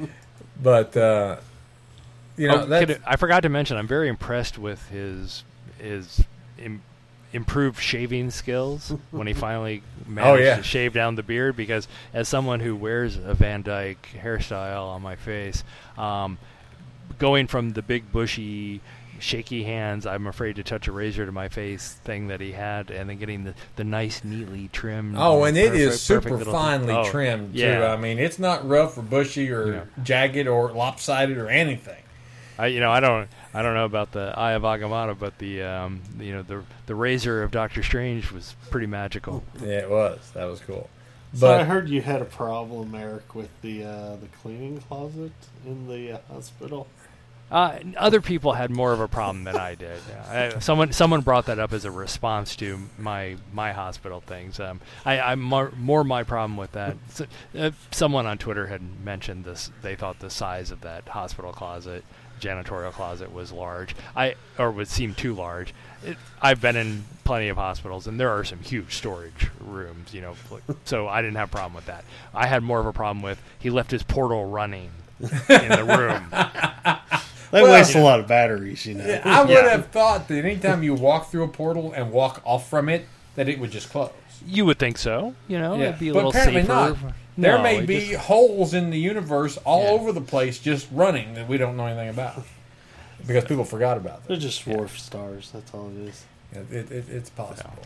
But uh, you know, Oh, that's, kid, I forgot to mention, I'm very impressed with his his Im- improved shaving skills when he finally managed yeah. to shave down the beard. Because as someone who wears a Van Dyke hairstyle on my face, um, going from the big bushy, shaky hands, I'm afraid to touch a razor to my face thing that he had, and then getting the, the nice, neatly trimmed. oh, and it perfect- is super perfect little- finely oh, trimmed too. yeah. I mean, it's not rough or bushy or Yeah. jagged or lopsided or anything. I, you know, I don't, I don't know about the Eye of Agamotto, but the, um, you know, the the razor of Doctor Strange was pretty magical. Yeah, it was. That was cool. So I But heard you had a problem, Eric, with the uh, the cleaning closet in the uh, hospital. Uh, other people had more of a problem than I did. I, someone, someone brought that up as a response to my my hospital things. Um, I, I'm more, more my problem with that. So, uh, someone on Twitter had mentioned this. They thought the size of that hospital closet, janitorial closet, was large. I or would seem too large. It, I've been in plenty of hospitals, and there are some huge storage rooms. You know, like, so I didn't have a problem with that. I had more of a problem with he left his portal running in the room. They Well, waste a lot of batteries, you know. I would Yeah. have thought that anytime you walk through a portal and walk off from it, that it would just close. You would think so, you know. Yeah. It'd be a But little apparently safer. not. There No, may it be just- holes in the universe all Yeah. over the place just running that we don't know anything about because people forgot about They're them. just dwarf stars. That's all it is. It, it, it, it's possible.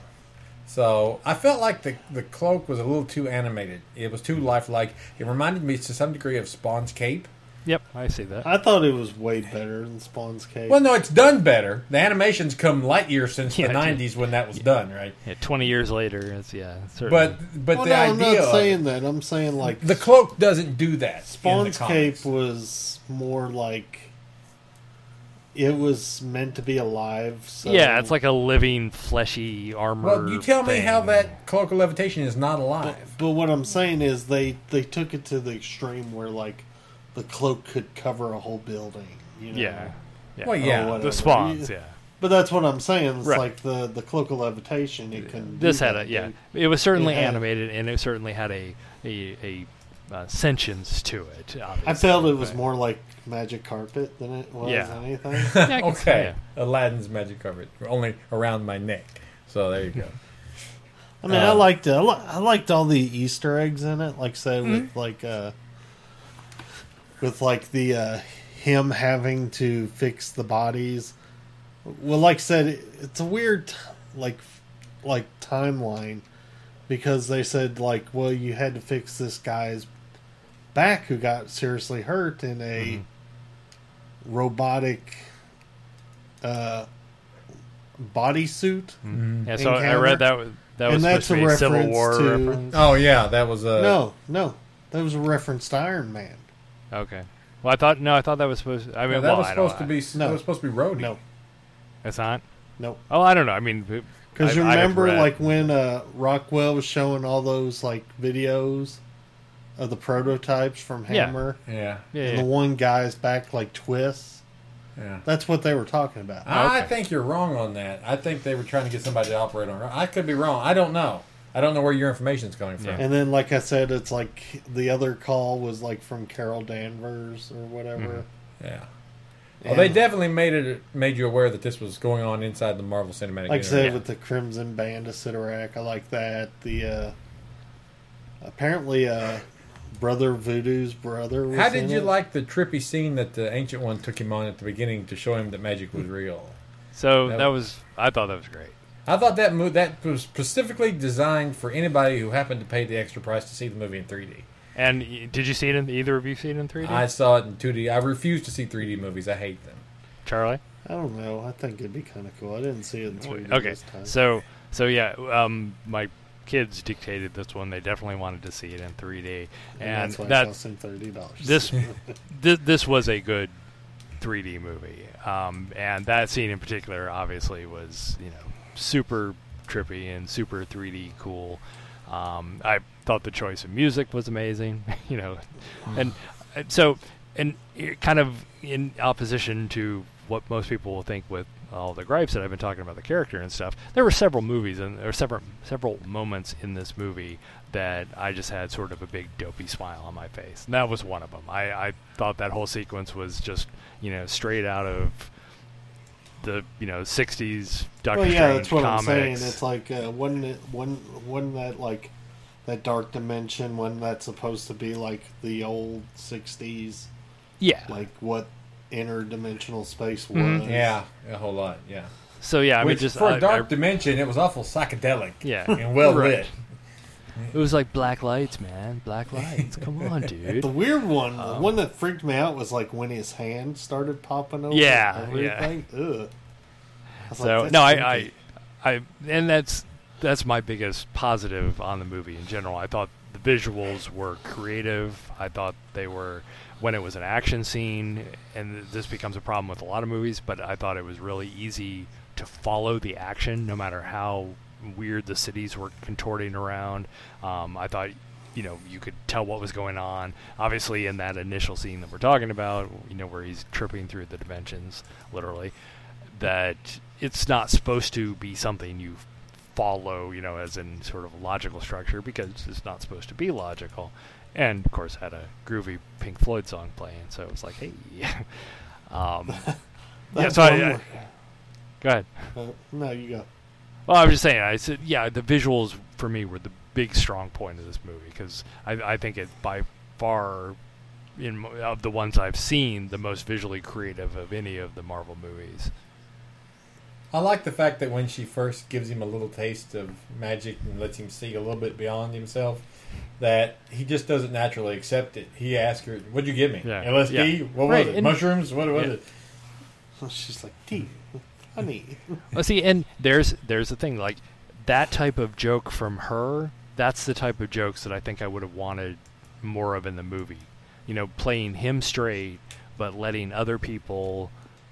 So I felt like the the cloak was a little too animated. It was too lifelike. It reminded me to some degree of Spawn's cape. Yep, I see that. I thought it was way better than Spawn's cape. Well, no, it's done better. The animation's come light years since Yeah, the dude. nineties when that was done, right? Yeah, Twenty years later, it's yeah, certainly. But but well, the no, I'm idea not of saying that. I'm saying like the cloak doesn't do that. in the Spawn's comics. cape was more like it was meant to be alive. So yeah, it's like a living, fleshy armor. Well, you tell me thing. how that cloak of levitation is not But, alive. but what I'm saying is they they took it to the extreme where like the cloak could cover a whole building. You know? Yeah, yeah. Well, yeah. Or whatever. the spawns. Yeah, But that's what I'm saying. It's Right. like the the cloak of levitation. It can. this do had that. a yeah. It was certainly it had- animated, and it certainly had a a, a uh, sentience to it. Obviously. I felt it was but- more like magic carpet than it was Yeah. anything. Yeah, I can see, Okay, yeah. Aladdin's magic carpet, only around my neck. So there you go. I mean, I Um, liked it. I, li- I liked all the Easter eggs in it. Like I said, Mm-hmm. with like uh, with like the uh, him having to fix the bodies. Well, like I said, it, it's a weird like like timeline because they said like, well, you had to fix this guy's back who got seriously hurt in a mm-hmm. robotic uh, bodysuit. Mm-hmm. Yeah, so encounter. I read that was that was and supposed to be a Civil War to, reference. Oh yeah, that was a no, no, that was a reference to Iron Man. Okay, well I thought no, I thought that was supposed. To, I mean, no, that well, was I supposed to be no. that was supposed to be Rhodey. No, it's not. No. Oh, I don't know. I mean, because you remember like when uh, Rockwell was showing all those like videos of the prototypes from Hammer. Yeah, yeah, yeah. And yeah. the one guy's back like twists. Yeah, that's what they were talking about. I okay. think you're wrong on that. I think they were trying to get somebody to operate on her. I could be wrong. I don't know. I don't know where your information is coming from. Yeah. And then, like I said, it's like the other call was like from Carol Danvers or whatever. Mm-hmm. Yeah. Well, they definitely made it made you aware that this was going on inside the Marvel Cinematic Universe. Like I said, yeah. with the Crimson Band of Sidorak, I like that. The uh, apparently uh, Brother Voodoo's brother was How did in you it. like the trippy scene that the Ancient One took him on at the beginning to show him that magic was real? So that, that was I thought that was great. I thought that mo- that was specifically designed for anybody who happened to pay the extra price to see the movie in three D. And did you see it in either of you see it in three D? I saw it in two D. I refuse to see three D movies. I hate them. Charlie? I don't know. I think it'd be kind of cool. I didn't see it in three D Okay, this time. so so yeah, um, my kids dictated this one. They definitely wanted to see it in three D, and, and that's why that it cost them thirty dollars. this this this was a good three D movie, um, and that scene in particular, obviously, was you know super trippy and super three D cool. Um, I thought the choice of music was amazing, you know, and, and so and kind of in opposition to what most people will think with all the gripes that I've been talking about the character and stuff. There were several movies and there were several several moments in this movie that I just had sort of a big dopey smile on my face, and that was one of them. I, I thought that whole sequence was just you know straight out of the you know sixties Doctor well, yeah, Strange that's what comics. I'm saying. It's like uh, wasn't it wasn't, wasn't that like that dark dimension? Wasn't that supposed to be like the old sixties? Yeah, like what interdimensional space was. Mm-hmm. Yeah, a whole lot. Yeah. So yeah, I Which, mean, just for I, a dark I, dimension, it was awful psychedelic. Yeah, and well right. lit. It was like black lights, man. Black lights. Come on, dude. The weird one, Um, the one that freaked me out was like when his hand started popping over. Yeah, everything. Yeah. Ugh. I So like, no, I, I, I, I, and that's that's my biggest positive on the movie in general. I thought the visuals were creative. I thought they were when it was an action scene, and this becomes a problem with a lot of movies. But I thought it was really easy to follow the action, no matter how weird the cities were contorting around. Um, I thought, you know, you could tell what was going on. Obviously, in that initial scene that we're talking about, you know, where he's tripping through the dimensions, literally, that it's not supposed to be something you follow, you know, as in sort of logical structure, because it's not supposed to be logical. And, of course, had a groovy Pink Floyd song playing, so it was like, hey. um, yeah, so I, I, go ahead. Uh, no, you go. Well, I was just saying, I said, yeah, the visuals for me were the big strong point of this movie, because I, I think it by far, in of the ones I've seen, the most visually creative of any of the Marvel movies. I like the fact that when she first gives him a little taste of magic and lets him see a little bit beyond himself, that he just doesn't naturally accept it. He asks her, "What'd you give me? Yeah. L S D? Yeah. What Right, was it? and- Mushrooms? What was Yeah. it?" She's like, tea, honey. Well, see, and there's there's the thing, like that type of joke from her. That's the type of jokes that I think I would have wanted more of in the movie. You know, playing him straight, but letting other people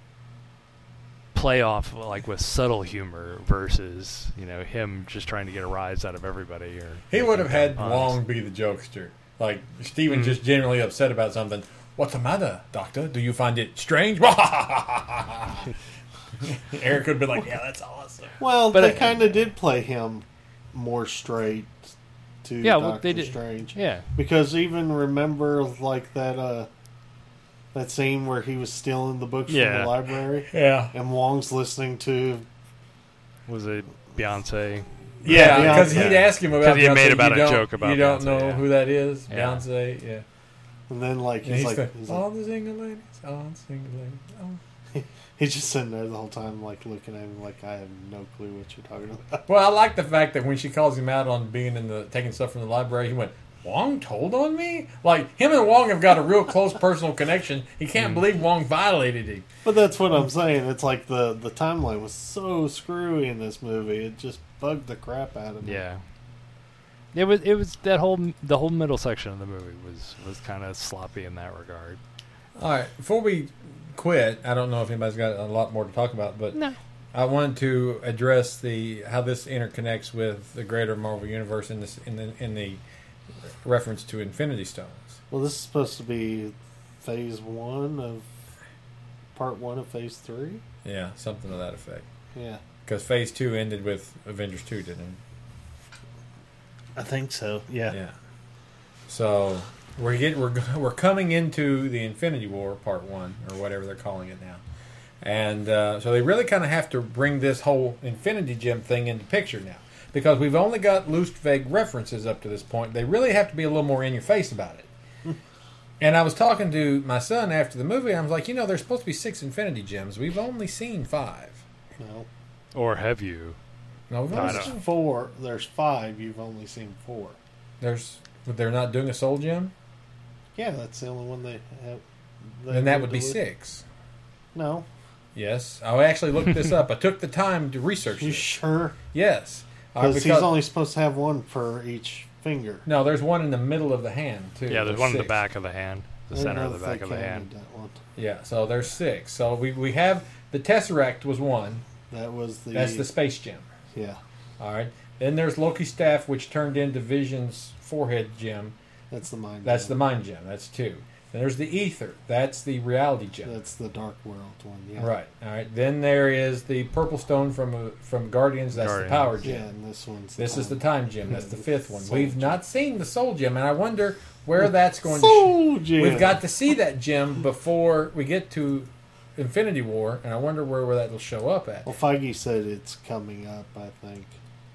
play off like with subtle humor versus you know him just trying to get a rise out of everybody. Or He would have had puns. Wong be the jokester. Like, Steven Mhm. just generally upset about something. "What's the matter, Doctor? Do you find it strange?" Eric would be like, "Yeah, that's awesome." Well, But they I- kind of did play him more straight to Yeah, Doctor well, they did- Strange. Yeah, Because even remember like that uh that scene where he was stealing the books from Yeah. the library Yeah. and Wong's listening to was it Beyonce? Yeah, Beyonce. because he'd ask him about 'Cause he had Beyonce, made about you a don't- joke about You don't Beyonce, know yeah. who that is? Yeah. Beyonce, yeah. And then like And he's, he's like, the, he's all like the single ladies, all the single ladies. Oh. he's just sitting there the whole time, like looking at him, like I have no clue what you're talking about. Well, I like the fact that when she calls him out on being in the taking stuff from the library, he went, Wong told on me? Like, him and Wong have got a real close personal connection. He can't believe Wong violated him. But that's what I'm saying. It's like the the timeline was so screwy in this movie. It just bugged the crap out of me. Yeah. It was it was that whole the whole middle section of the movie was was kind of sloppy in that regard. All right, before we quit, I don't know if anybody's got a lot more to talk about, but No. I wanted to address the how this interconnects with the greater Marvel universe in this in the in the reference to Infinity Stones. Well, this is supposed to be phase one of part one of phase three. Yeah, something to that effect. Yeah, Because Phase Two ended with Avengers Two, didn't it? I think so. Yeah. Yeah. So we're get we're we're coming into the Infinity War Part One or whatever they're calling it now, and uh, so they really kind of have to bring this whole Infinity Gem thing into picture now because we've only got loose, vague references up to this point. They really have to be a little more in your face about it. And I was talking to my son after the movie. And I was like, you know, there's supposed to be six Infinity Gems. We've only seen five. No, Or have you? No, we've I only there's seen four. There's five. You've only seen four. There's, but they're not doing a Soul Gem. Yeah, that's the only one they have. they Then that moved would be to- six. No, Yes, I actually looked this up. I took the time to research you this. sure? Yes, Uh, Because he's only supposed to have one for each finger. no. There's one in the middle of the hand too. Yeah, there's one in the six. back of the hand, the I didn't center know of the if back they of the counted hand. That one. Yeah, so there's six. So we we have the Tesseract was one. That was the. That's the space gem. Yeah, All right. Then there's Loki's staff, which turned into Vision's forehead gem. that's the mind. That's the gem. mind gem. That's two. Then there's the ether. That's the reality gem. That's the dark world one. Yeah. Right. All right. Then there is the purple stone from uh, from Guardians. That's Guardians. the power gem. Yeah, and this one's. This is the time. time gem. That's the Yeah, fifth one. soul We've gem. not seen the soul gem, and I wonder where that's going to. Soul gem. We've got to see that gem before we get to Infinity War, and I wonder where, where that will show up at. Well, Feige said it's coming up. I think.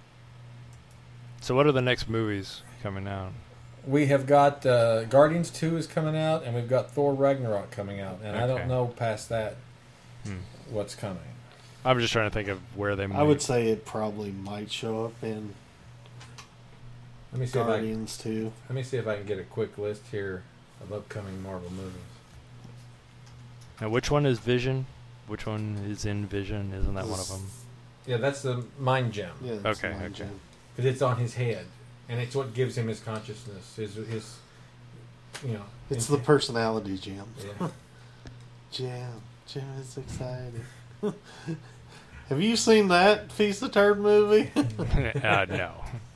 So what are the next movies coming out? We have got uh, Guardians two is coming out, and we've got Thor Ragnarok coming out, and I don't Okay. know past that Hmm. what's coming. I'm just trying to think of where they. I might- would say it probably might show up in Let me see if I Guardians too. let me see if I can get a quick list here of upcoming Marvel movies. Now, which one is Vision? Which one is in Vision? Isn't that one of them? Yeah, that's the mind gem Yeah. it's Okay, Mind okay. Gem. because it's on his head, and it's what gives him his consciousness. His his you know. It's the personality gem. Yeah. Jim. Jim is excited. Have you seen that Feast of Turd movie? uh, no.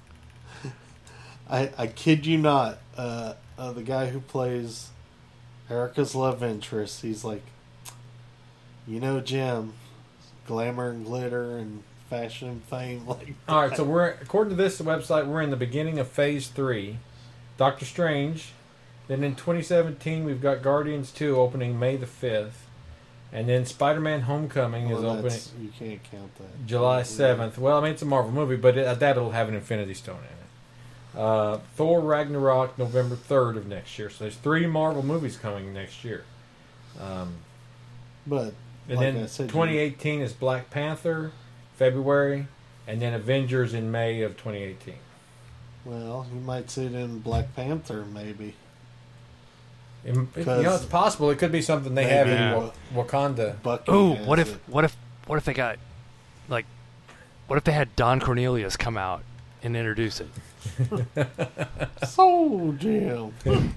I, I kid you not. Uh, uh, the guy who plays Erica's love interest, he's like, you know, Jim, glamour and glitter and fashion and fame. Like, All right, so we're according to this website, we're in the beginning of Phase Three, Doctor Strange. Then in twenty seventeen, we've got Guardians Two opening May the fifth, and then Spider-Man: Homecoming is well, opening that's- you can't count that. July seventh. Well, I mean it's a Marvel movie, but it, that'll have an Infinity Stone in it. Uh, Thor Ragnarok November third of next year. So there's three Marvel movies coming next year. Um, But and like I then said, you- twenty eighteen is Black Panther, February, and then Avengers in May of twenty eighteen. well, you might see it in Black Panther, maybe. It, it- you Because know, it's possible. It could be something they have in maybe Wa- Wakanda. Bucky. Oh, has what if it. what if what if they got like what if they had Don Cornelius come out and introduce it? Soul Jam?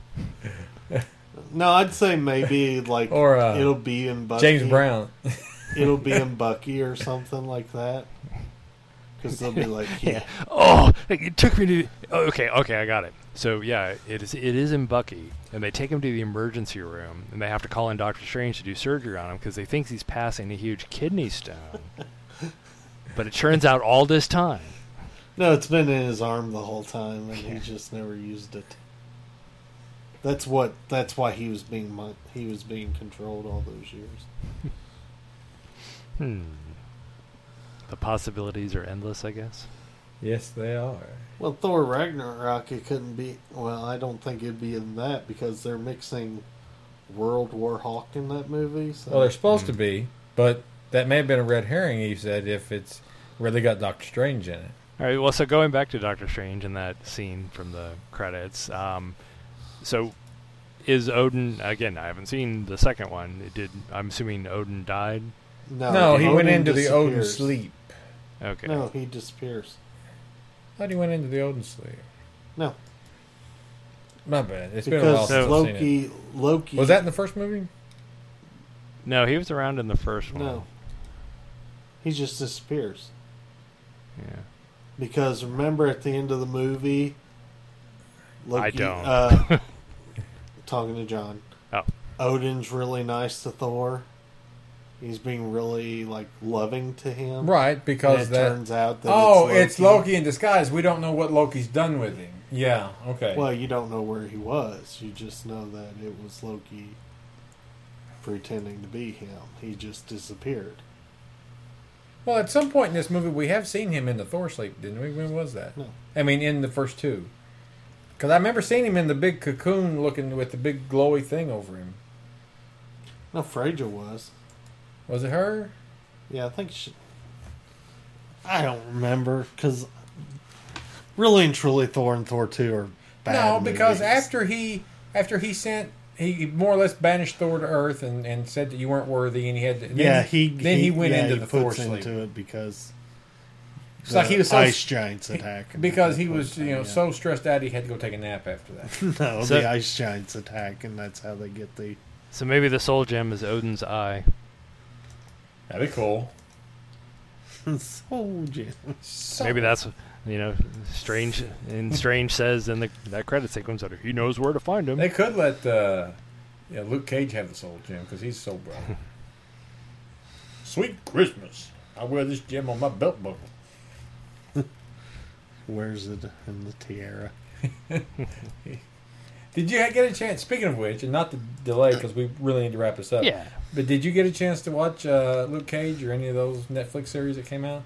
No, I'd say maybe like Or, uh, it'll be in Bucky. James Brown. It'll be in Bucky or something like that. Because they'll be like, yeah, Oh, it took me to. Oh, okay, okay, I got it. So yeah, it is. It is in Bucky, and they take him to the emergency room, and they have to call in Doctor Strange to do surgery on him because they think he's passing a huge kidney stone. But it turns out all this time, no, it's been in his arm the whole time, and he just never used it. That's what. That's why he was being mon- he was being controlled all those years. hmm, the possibilities are endless, I guess. Yes, they are. Well, Thor Ragnarok, it couldn't be. Well, I don't think it'd be in that because they're mixing World War Hawk in that movie. So. Well, they're supposed to be, but that may have been a red herring, you said, if it's where they got Doctor Strange in it. All right. Well, so going back to Doctor Strange and that scene from the credits. Um, so is Odin again? I haven't seen the second one. It did I'm assuming Odin died. no, No, he Odin went into the Odin disappears. sleep. Okay. No, he disappears. How do you went into the Odin sleep? No, My bad. It's been a while because since I've seen it. Loki. Loki Was that in the first movie? No, he was around in the first one. No, he just disappears. Yeah. Because remember at the end of the movie, Loki, I don't. Uh, talking to John. Oh. Odin's really nice to Thor. He's being really like loving to him. Right, because and it that. turns out that Oh, it's it's Loki in disguise. We don't know what Loki's done with him. Yeah, okay. Well, you don't know where he was. You just know that it was Loki pretending to be him. He just disappeared. Well, at some point in this movie, we have seen him in the Thor sleep, didn't we? When was that? No. I mean, in the first two. Because I remember seeing him in the big cocoon looking with the big glowy thing over him. No, Frasier was. Was it her? Yeah, I think she... I don't remember, because really and truly Thor and Thor two are bad No, because movies. after he after he sent... He more or less banished Thor to Earth and, and said that you weren't worthy, and he had to... Then, Yeah, he Then he, went yeah, into he the Thor puts sleep. into it because It's like he was so... ice giants attack. and Because he that was, you know, yeah. so stressed out he had to go take a nap after that. No, So- the ice giants attack, and that's how they get the... So maybe the soul gem is Odin's eye. That'd be cool. Soul gem. Maybe that's you know Strange. And Strange says in the that credit sequence that he knows where to find him. They could let uh, yeah, Luke Cage have the soul gem because he's so broad. Sweet Christmas. I wear this gem on my belt buckle. Wears it in the tiara. Did you get a chance, speaking of which, and not to delay because we really need to wrap this up. Yeah. But did you get a chance to watch uh, Luke Cage or any of those Netflix series that came out?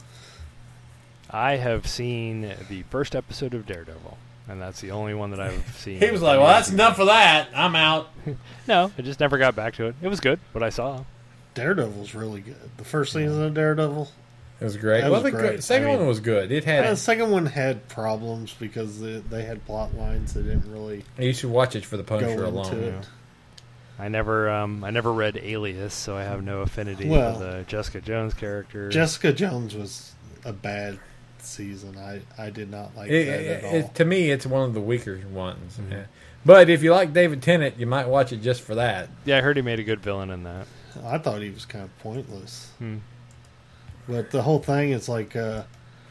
I have seen the first episode of Daredevil, and that's the only one that I've seen. He was like, well, that's enough of that. I'm out. No, I just never got back to it. It was good, what I saw. Daredevil's really good. The first season of Daredevil. It was great. That well, was the great. good- second I mean- one was good. It Yeah, had... the second one had problems because they, they had plot lines that didn't really You should watch it for the go Punisher into alone. it. yeah. I never, um, I never read Alias, so I have no affinity Well, for the Jessica Jones character. Jessica Jones was a bad season. I, I did not like It, that it, at all. it- to me, it's one of the weaker ones. Yeah. But if you like David Tennant, you might watch it just for that. yeah, I heard he made a good villain in that. I thought he was kind of pointless. Hmm. But the whole thing is like, uh,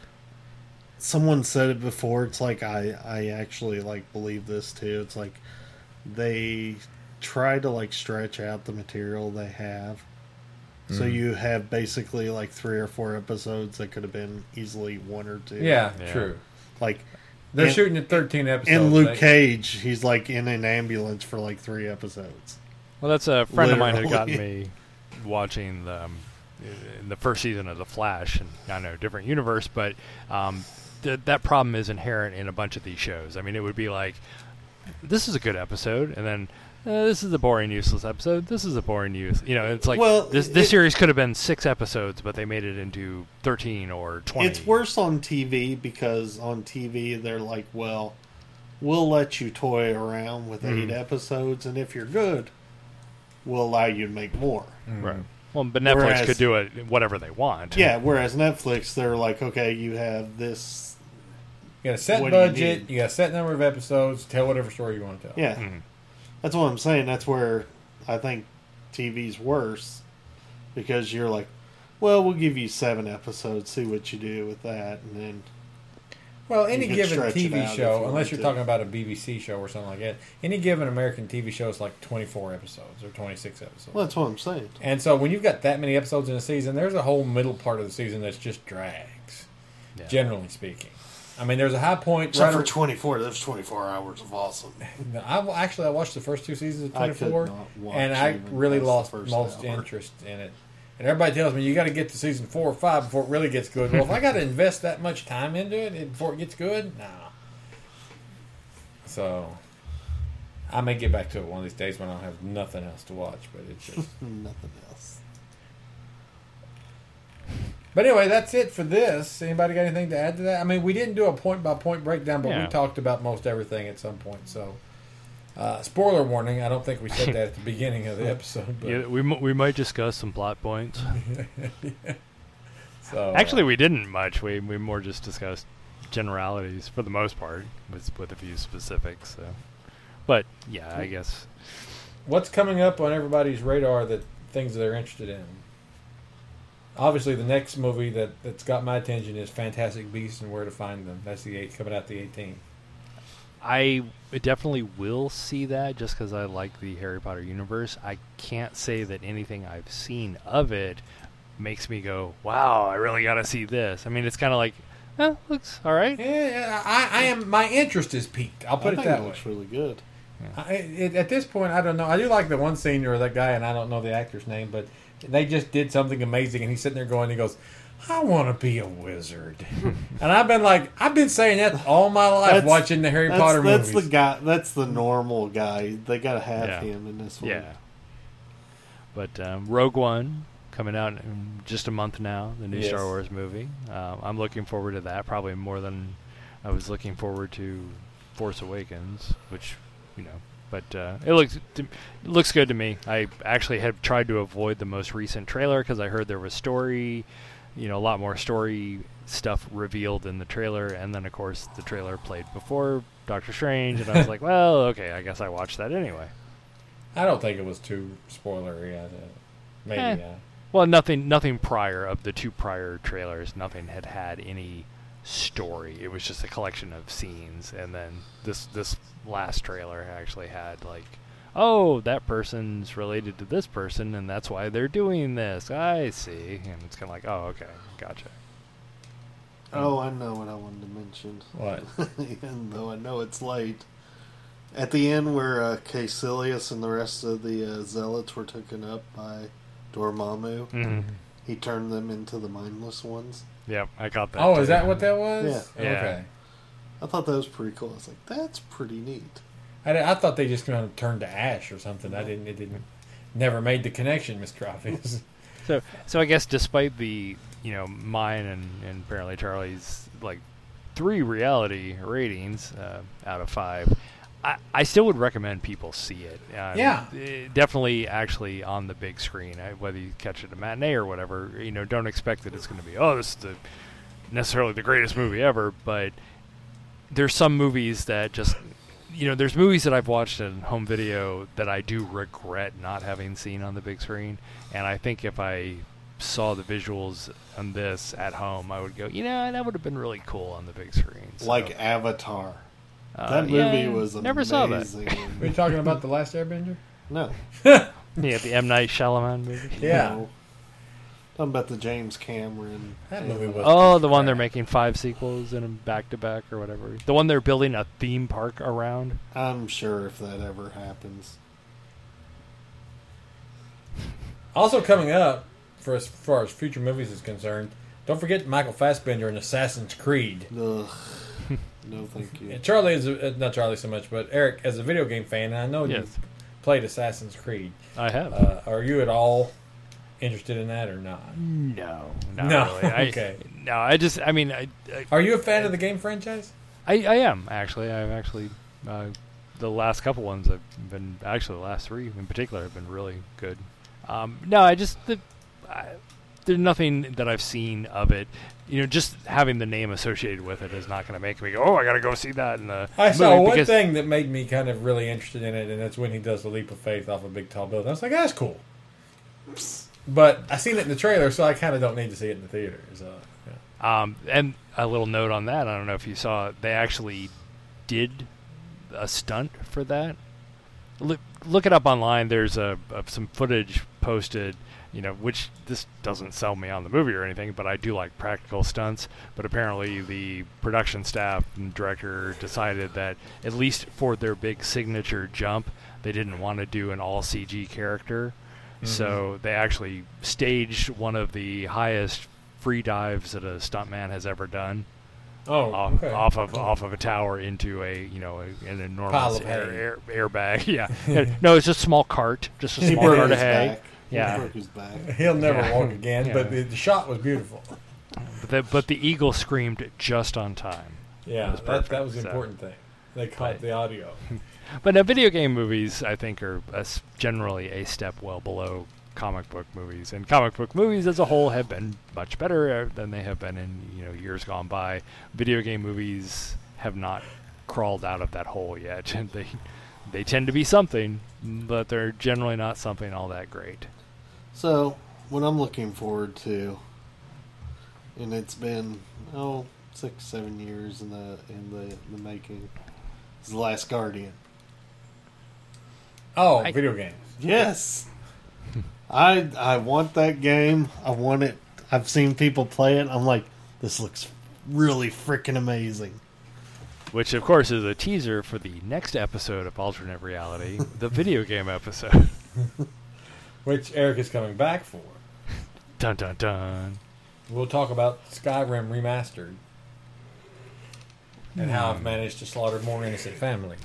someone said it before. It's like I, I actually like believe this too. It's like they try to like stretch out the material they have. So Mhm. you have basically like three or four episodes that could have been easily one or two. Yeah, Yeah. true. Like They're And- shooting at thirteen episodes. in Luke They- Cage, he's like in an ambulance for like three episodes. Well, that's a friend of mine had Literally. gotten me watching the, um, in the first season of The Flash, and I know different universe, but um, th- that problem is inherent in a bunch of these shows. I mean, it would be like, this is a good episode, and then uh, this is a boring, useless episode. This is a boring, use. You know, it's like Well, this. This it- series could have been six episodes, but they made it into thirteen or twenty. It's worse on T V because on T V they're like, well, we'll let you toy around with eight Mhm. episodes, and if you're good, we'll allow you to make more. Mhm. Right. Well, but Netflix Whereas- could do it whatever they want. Yeah, whereas Netflix, they're like, okay, you have this. You got a set What do you budget. need? You, got a set number of episodes. Tell whatever story you want to tell. Yeah, Mhm. that's what I'm saying. That's where I think T V's worse because you're like, well, we'll give you seven episodes, see what you do with that, and then. Well, any You could given stretch T it V out if show, you unless want you're to. talking about a B B C show or something like that, any given American T V show is like twenty-four episodes or twenty-six episodes. Well, that's what I'm saying. And so when you've got that many episodes in a season, there's a whole middle part of the season that's just drags, Yeah. generally speaking. I mean, there's a high point. Except right for twenty-four, there's twenty-four hours of awesome. No, I actually I watched the first two seasons of I could twenty-four, not watch and I even really past the lost first most hour. interest in it And everybody tells me you got to get to season four or five before it really gets good. Well, if I got to invest that much time into it before it gets good, nah. So I may get back to it one of these days when I don't have nothing else to watch. But it's just Nothing else. But anyway, that's it for this. Anybody got anything to add to that? I mean, we didn't do a point by point breakdown, but Yeah. we talked about most everything at some point. So, uh, spoiler warning. I don't think we said that at the beginning of the episode. But, Yeah, we m- we might discuss some plot points. so, Actually, uh, we didn't much. We we more just discussed generalities for the most part, with with a few specifics. So, but yeah, I guess what's coming up on everybody's radar that things that they're interested in? Obviously, the next movie that, that's got my attention is Fantastic Beasts and Where to Find Them. That's the eight coming out the eighteenth. I definitely will see that just because I like the Harry Potter universe. I can't say that anything I've seen of it makes me go, "Wow, I really got to see this." I mean, it's kind of like, eh, looks all right. Yeah, I, I am. My interest is piqued. I'll put I it think that it way. looks really good. I, it, at this point, I don't know. I do like the one scene where that guy, and I don't know the actor's name, but they just did something amazing, and he's sitting there going, he goes, I want to be a wizard. And I've been like, I've been saying that all my life That's- watching the Harry That's, Potter that's movies. the guy. That's the normal guy. They gotta have Yeah. him in this one. Yeah. But um, Rogue One coming out in just a month now, the new Yes. Star Wars movie. Um, I'm looking forward to that probably more than I was looking forward to Force Awakens, which, you know, but uh, it looks it looks good to me. I actually have tried to avoid the most recent trailer because I heard there was story, you know, a lot more story stuff revealed in the trailer, and then of course the trailer played before Doctor Strange, and I was like, well, okay, I guess I watched that anyway. I don't think it was too spoilery. I, uh, maybe, Eh. yeah. Well, nothing, nothing prior of the two prior trailers. Nothing had had any story. It was just a collection of scenes, and then this this last trailer actually had like, oh, that person's related to this person, and that's why they're doing this. I see, and it's kind of like, oh, okay, gotcha. Oh, I know what I wanted to mention. What? Even though I know it's late. At the end, where uh, Caecilius and the rest of the uh, zealots were taken up by Dormammu, Mm-hmm. he turned them into the mindless ones. Yep, I got that. Oh, too. is that what that was? Yeah. Yeah. Okay. I thought that was pretty cool. I was like, that's pretty neat. I, I thought they just kind of turned to ash or something. I didn't. It didn't. Never made the connection, Mister Obvious. So, so I guess despite the, you know, mine and, and apparently Charlie's like three reality ratings uh, out of five, I, I still would recommend people see it. Uh, Yeah. eh, definitely, actually on the big screen. I, whether you catch it at a matinee or whatever, you know, don't expect that it's going to be, oh, this is the necessarily the greatest movie ever. But there's some movies that just, you know, there's movies that I've watched in home video that I do regret not having seen on the big screen. And I think if I saw the visuals on this at home, I would go, you know, that would have been really cool on the big screen. So, Like Avatar. uh, That movie yeah, was never saw that. amazing. Are you talking about the Last Airbender? No. Yeah, the M. Night Shyamalan movie. Yeah. No. Talking about the James Cameron. That movie was. Oh, the one they're making five sequels in them back to back or whatever. The one they're building a theme park around. I'm sure if that ever happens. Also coming up, for as far as future movies is concerned, don't forget Michael Fassbender in Assassin's Creed. Ugh. No, thank you. And Charlie is a, uh, not Charlie so much, but Eric, as a video game fan, and I know Yes. you've played Assassin's Creed. I have. Uh, are you at all interested in that or not? no, not No, really. I, okay. No, I just, I mean, I, I, Are you a fan of the game franchise? I, I am actually. I've actually uh, the last couple ones have been actually the last three in particular have been really good. Um, no, I just the I, there's nothing that I've seen of it. You know, just having the name associated with it is not going to make me go, oh, I got to go see that in the. I saw movie one because- thing that made me kind of really interested in it, and that's when he does the leap of faith off a big tall building. I was like, that's cool. But I seen it in the trailer, so I kind of don't need to see it in the theater. So, yeah. Um, and a little note on that. I don't know if you saw. They actually did a stunt for that. Look, look it up online. There's a, a some footage posted. You know, which this doesn't sell me on the movie or anything, but I do like practical stunts. But apparently, the production staff and director decided that at least for their big signature jump, they didn't want to do an all C G character. So they actually staged one of the highest free dives that a stuntman has ever done. Oh, off, okay. off of off of a tower into a you know a, an enormous Pile of air, hay. air, airbag. Yeah, no, it's just a small cart, just a He small broke cart his of hay. back. Yeah. He broke his back. He'll never Yeah. walk again, Yeah. but the, the shot was beautiful. But the, but the eagle screamed just on time. Yeah, was that, that perfect, was the so. important thing. They caught Right. the audio. But now, video game movies, I think, are a s generally a step well below comic book movies, and comic book movies as a whole have been much better uh, than they have been in you know years gone by. Video game movies have not crawled out of that hole yet. they they tend to be something, but they're generally not something all that great. So, what I'm looking forward to, and it's been oh six, seven years in the in the, the making, is The Last Guardian. Oh, I- video games. Yes, I I want that game. I want it. I've seen people play it. I'm like, this looks really freaking amazing. Which, of course, is a teaser for the next episode of Alternate Reality, the video game episode. Which Eric is coming back for. Dun dun dun. We'll talk about Skyrim Remastered and how I've managed to slaughter more innocent family.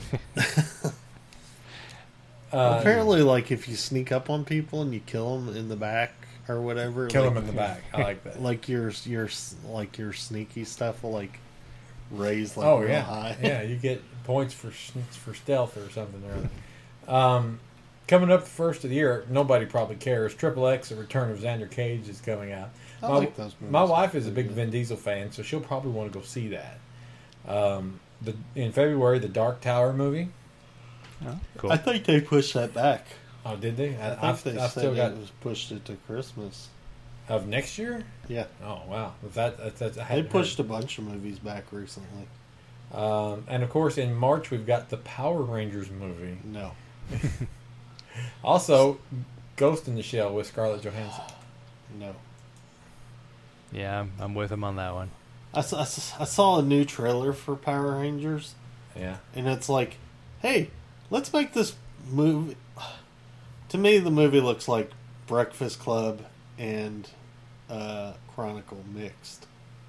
uh, Apparently, like if you sneak up on people and you kill them in the back or whatever, kill like, them in the back. I like that. like your your like your sneaky stuff will like raise like oh real yeah, high. yeah. You get points for s- for stealth or something or other. Um, coming up the first of the year, nobody probably cares. Triple X: The Return of Xander Cage is coming out. I my, like those movies. my wife is a They're big good. Vin Diesel fan, so she'll probably want to go see that. Um, the in February, the Dark Tower movie. Oh, cool. I think they pushed that back. Oh, did they? I, I think I've, they I've said still got it was pushed it to Christmas. of next year. Yeah, Oh wow, If that that's, that's I they hadn't pushed heard. a bunch of movies back recently. Um, and of course, in March we've got the Power Rangers movie. No, Also, Ghost in the Shell with Scarlett Johansson. no. Yeah, I'm, I'm with him on that one. I saw, I saw- I saw a new trailer for Power Rangers, Yeah. and it's like, hey, let's make this movie. To me, the movie looks like Breakfast Club and uh, Chronicle mixed.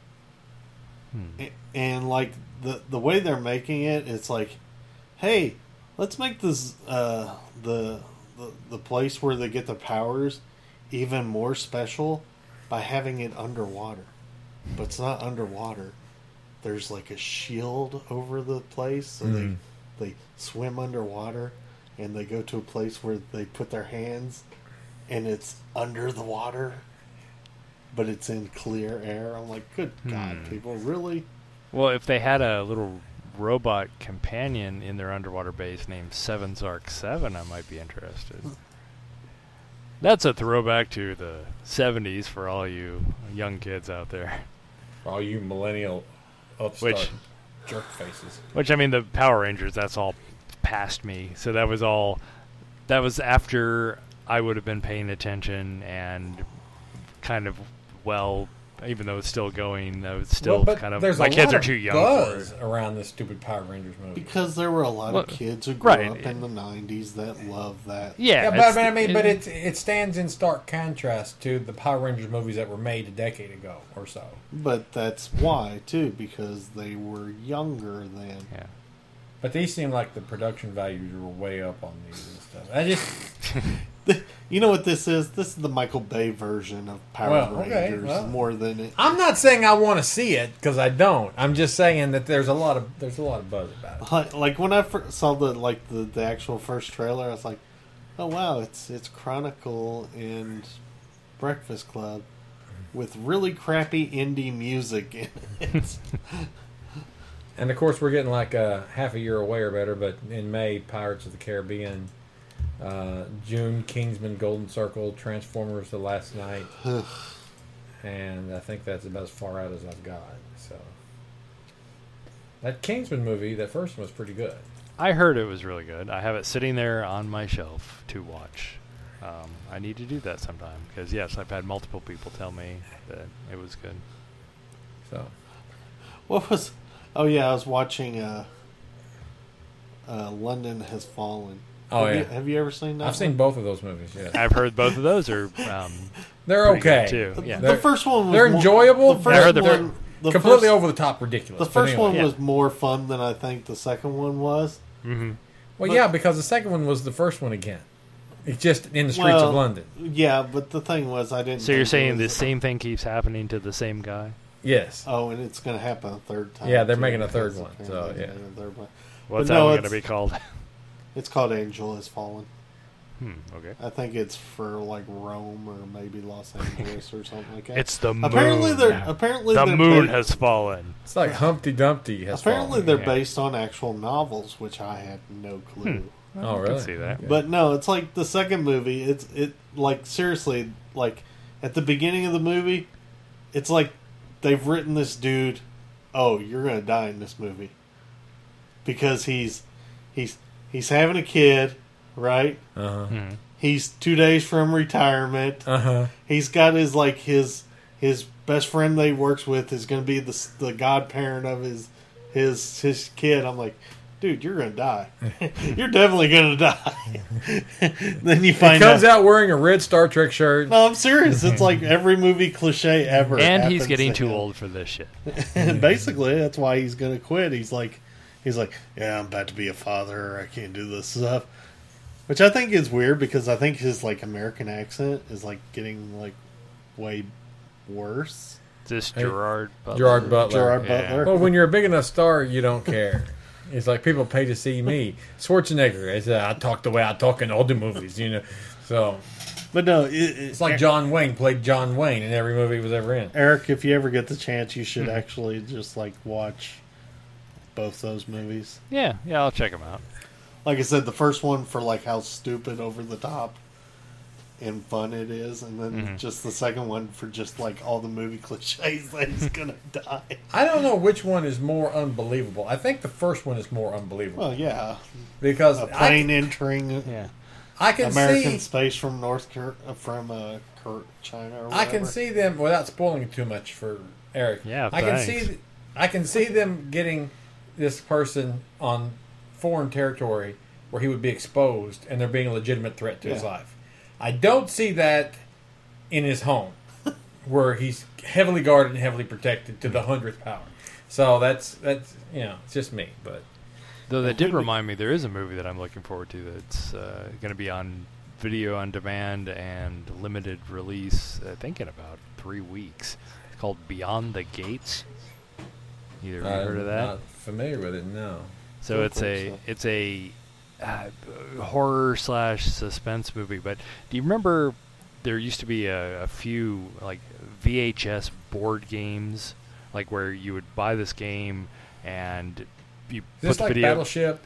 Hmm. A- And like the the way they're making it, it's like, hey, let's make this uh, the, the the place where they get the powers even more special by having it underwater. But it's not underwater. There's like a shield over the place, so Mhm. they they swim underwater, and they go to a place where they put their hands, and it's under the water, but it's in clear air. I'm like, good God, Hmm. people, really? Well, if they had a little robot companion in their underwater base named Seven Zark Seven, I might be interested. That's a throwback to the seventies for all you young kids out there. For all you millennial upstart Which- jerk faces. Which, I mean, the Power Rangers, that's all past me. So that was all, that was after I would have been paying attention and kind of, well, even though it's still going, that was still Well, but kind of, there's my a kids lot are of too young buzz for it. around this stupid Power Rangers movie. Because there were a lot Well, of kids who grew right. up in the nineties that loved that. Yeah, Yeah, but, it's- but I mean, it- but it it stands in stark contrast to the Power Rangers movies that were made a decade ago or so. But that's why, too, because they were younger then. Yeah. But these seem like the production values were way up on these and stuff. I just You know what this is? This is the Michael Bay version of Power Well, okay, Rangers well. more than it. I'm not saying I want to see it because I don't. I'm just saying that there's a lot of there's a lot of buzz about it. Like, like when I first saw the like the, the actual first trailer, I was like, "Oh wow, it's it's Chronicle and Breakfast Club with really crappy indie music in it." And of course, we're getting like a half a year away or better. But in May, Pirates of the Caribbean. Uh, June, Kingsman, Golden Circle, Transformers: The Last Night, and I think that's about as far out as I've got. So that Kingsman movie, that first one was pretty good. I heard it was really good. I have it sitting there on my shelf to watch. Um, I need to do that sometime because, yes, I've had multiple people tell me that it was good. So What was? Oh yeah, I was watching. Uh, uh, London Has Fallen. Oh have yeah, You, have you ever seen that? I've seen one? both of those movies. Yeah, I've heard both of those are um, they're pretty good, okay. too. The, Yeah. the first one was They're more- enjoyable. The I first heard they're one, the completely first, over the top ridiculous. The but first anyway. one Yeah. was more fun than I think the second one was. hmm Well, but- yeah, because the second one was the first one again. It's just in the streets Well, of London. Yeah, but the thing was, I didn't. So you're think it saying the was- same thing keeps happening to the same guy? Yes. Oh, and it's going to happen a third time. Yeah, they're too, making a third because one, apparently so, they're yeah. making a third one. What's But that no, one going to it's- be called? It's called Angel Has Fallen. hmm, okay. I think it's for like Rome or maybe Los Angeles or something like that. It's the moon. apparently they're apparently the they're moon ba- has fallen. It's like Humpty Dumpty has apparently fallen. they're Yeah. based on actual novels, which I had no clue. Oh, I really? can see that. Okay. But no, it's like the second movie. It's it like seriously like at the beginning of the movie, it's like they've written this dude. Oh, you're gonna die in this movie because he's he's he's having a kid, right? Uh-huh. Mhm. He's two days from retirement. Uh-huh. He's got his like his his best friend that he works with is going to be the the godparent of his his his kid. I'm like, dude, you're going to die. You're definitely going to die. Then you He find comes out. out wearing a red Star Trek shirt. No, I'm serious. It's like every movie cliche ever. And he's happens getting to too him. old for this shit. And basically, that's why he's going to quit. He's like, he's like, yeah, I'm about to be a father. I can't do this stuff. Which I think is weird because I think his like American accent is like getting like way worse. This Hey, Gerard Butler. Gerard Butler. Gerard Yeah. Butler. Well, when you're a big enough star, you don't care. It's like people pay to see me. Schwarzenegger. I said I talk the way I talk in all the movies, you know. So But no, it, it's like John Wayne played John Wayne in every movie he was ever in. Eric, if you ever get the chance, you should Hmm. actually just like watch both those movies. Yeah, yeah, I'll check him out. Like I said, the first one for like how stupid, over the top, and fun it is, and then Mhm. just the second one for just like all the movie cliches that he's gonna die. I don't know which one is more unbelievable. I think the first one is more unbelievable Well, yeah, because a plane I, entering Yeah. I can American see space from North Cur- uh, from uh, Cur- China. Or I can whatever. see them without spoiling too much for Eric. Yeah, I can thanks. see I can see them getting this person on foreign territory where he would be exposed and there being a legitimate threat to his Yeah. life. I don't see that in his home where he's heavily guarded and heavily protected to the hundredth power. So that's that's you know, it's just me, but Though that did remind me, there is a movie that I'm looking forward to that's uh, going to be on video on demand and limited release, I think in about three weeks. It's called Beyond the Gates. Either of you heard of that? I'm not familiar with it, no. So Don't it's think a so. it's a uh, horror slash suspense movie. But do you remember there used to be a, a few like V H S board games, like where you would buy this game and you Is put this the like video. Battleship?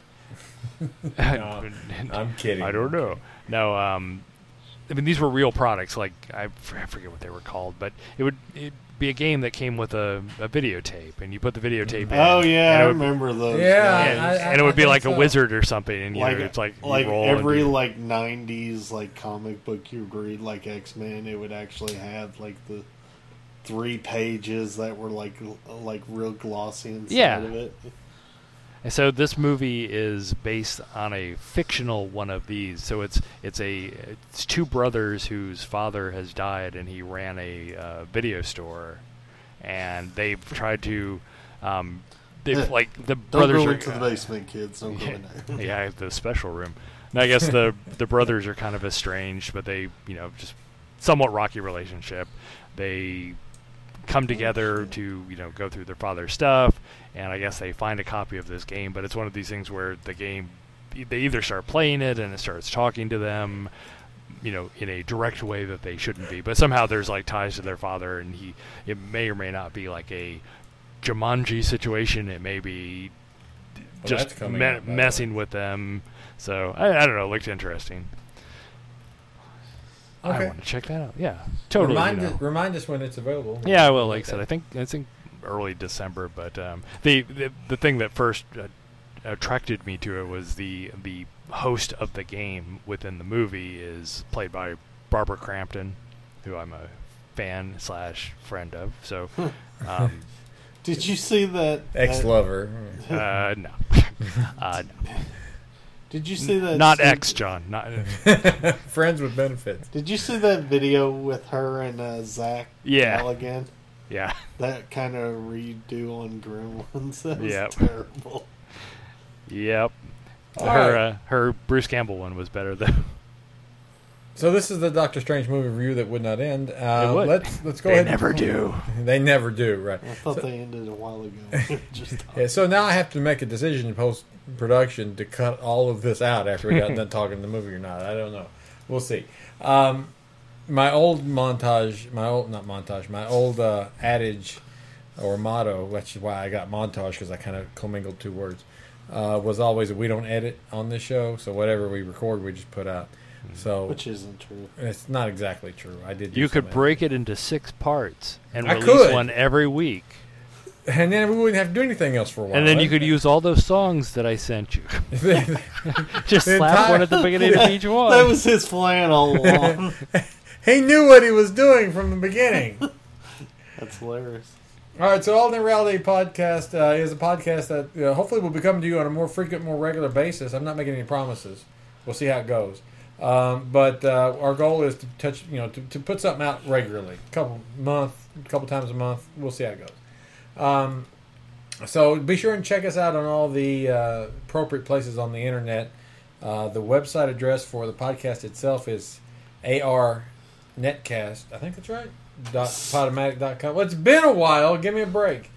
No, I'm kidding. I don't know. No, um, I mean these were real products. Like I, f- I forget what they were called, but it would it'd be a game that came with a, a videotape, and you put the videotape in. Oh yeah, and I it would, remember those. Yeah, and, guys. I- and it would be think like a so. wizard or something, and you like know, it's like you like roll and every you- like nineties like comic book you read, like X-Men, it would actually have like the three pages that were like l- like real glossy inside Yeah. of it. And so this movie is based on a fictional one of these. So it's it's a it's two brothers whose father has died, and he ran a uh, video store, and they've tried to, um, they've like the Don't brothers go are into the basement, kids. Don't go yeah, in there. yeah, I have the special room. And I guess the the brothers are kind of estranged, but they you know just somewhat rocky relationship. They come together to you know go through their father's stuff, and I guess they find a copy of this game. But it's one of these things where the game they either start playing it and it starts talking to them, you know, in a direct way that they shouldn't be. But somehow there's like ties to their father, and he it may or may not be like a Jumanji situation. It may be Well, just that's coming me- out, by the messing way. with them. So I, I don't know. It looked interesting. I Okay. want to check that out. Yeah, totally. Remind, you know. us, remind us when it's available. Yeah, I will. Like I said, I think I think early December. But um, the, the the thing that first uh, attracted me to it was the the host of the game within the movie is played by Barbara Crampton, who I'm a fan slash friend of. So, um, Did you see that? that Ex-lover. uh, no, uh, no. Did you see that? Not scene- X, John. Not Friends with benefits. Did you see that video with her and uh, Zach Yeah. Galligan? yeah. That kind of redo on Gremlins. That was Yep. terrible. Yep. All her right. uh, her Bruce Campbell one was better though. So this is the Doctor Strange movie review that would not end. Uh, It would. Let's let's go They ahead. never do. They never do. Right. I thought they ended a while ago. Just Yeah, so now I have to make a decision post production to cut all of this out after we got done talking the movie or not. I don't know. We'll see. Um, my old montage, my old not montage, my old uh, adage or motto, which is why I got montage because I kind of commingled two words, uh, was always that we don't edit on this show. So whatever we record, we just put out. So which isn't true. it's not exactly true. I did. do You could some break it into six parts and I release could. one every week. edit. And then we wouldn't have to do anything else for a while. And then you right? could use all those songs that I sent you. Just The slap entire- one at the beginning of each one. That was his plan all along. He knew what he was doing from the beginning. That's hilarious. All right, so Alternate Reality Podcast uh, is a podcast that uh, hopefully will be coming to you on a more frequent, more regular basis. I'm not making any promises. We'll see how it goes. Um, but uh, our goal is to touch, you know, to, to put something out regularly, a couple month, a couple times a month. We'll see how it goes. Um, so be sure and check us out on all the uh, appropriate places on the internet. Uh, the website address for the podcast itself is A R Netcast. I think that's right. Dot Podomatic dot com. Well, it's been a while. Give me a break.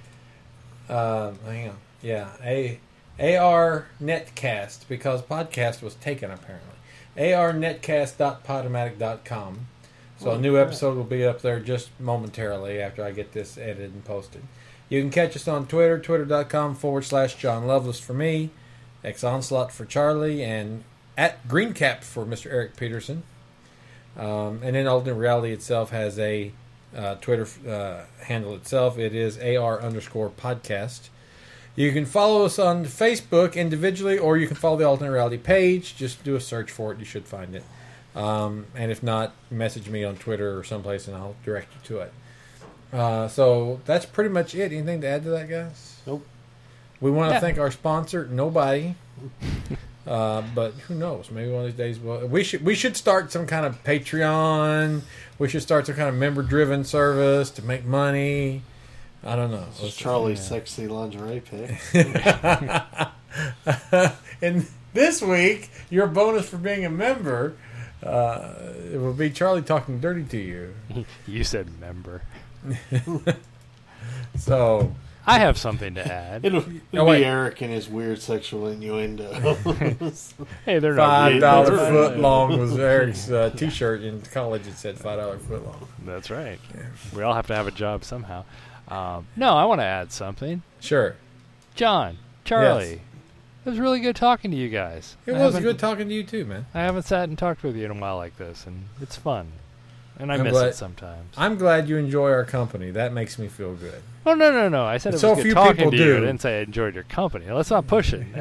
Uh, hang on. Yeah, a AR Netcast because podcast was taken apparently. A R netcast dot podomatic dot com. So a new episode will be up there just momentarily after I get this edited and posted. You can catch us on Twitter, twitter.com forward slash John Loveless for me, X Onslaught for Charlie, and at Greencap for Mister Eric Peterson. Um, and then Alternate Reality itself has a uh, Twitter uh, handle itself. It is A R underscore podcast. You can follow us on Facebook individually, or you can follow the Alternate Reality page. Just do a search for it. You should find it. Um, and if not, message me on Twitter or someplace, and I'll direct you to it. Uh, so that's pretty much it. Anything to add to that, guys? Nope. We want to Yeah. thank our sponsor, Nobody. Uh, but who knows? Maybe one of these days we'll, we should we should start some kind of Patreon. We should start some kind of member-driven service to make money. I don't know. This is Charlie's sexy lingerie pic. And this week, your bonus for being a member, uh, it will be Charlie talking dirty to you. You said member. So, I have something to add. It'll, it'll Oh, wait. be Eric and his weird sexual innuendo. Hey, they're not five weird. dollar That's foot right. long was Eric's uh, T-shirt in college. It said five dollar foot long. That's right. We all have to have a job somehow. Um, no, I want to add something. Sure, John, Charlie, Yes. it was really good talking to you guys. it I was haven't- good talking to you too, man. I haven't sat and talked with you in a while like this, and it's fun. And I I'm miss glad- it sometimes. I'm glad you enjoy our company. That makes me feel good. Oh, no, no, no. I said it So was good few talking people to you. I do. didn't say I enjoyed your company. Let's not push it.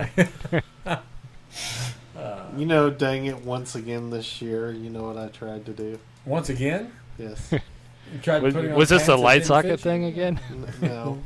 You know, dang it, once again this year, you know what I tried to do? Once again, Yes. you tried was putting on was this a pants that light didn't socket fit you? thing again? N- no.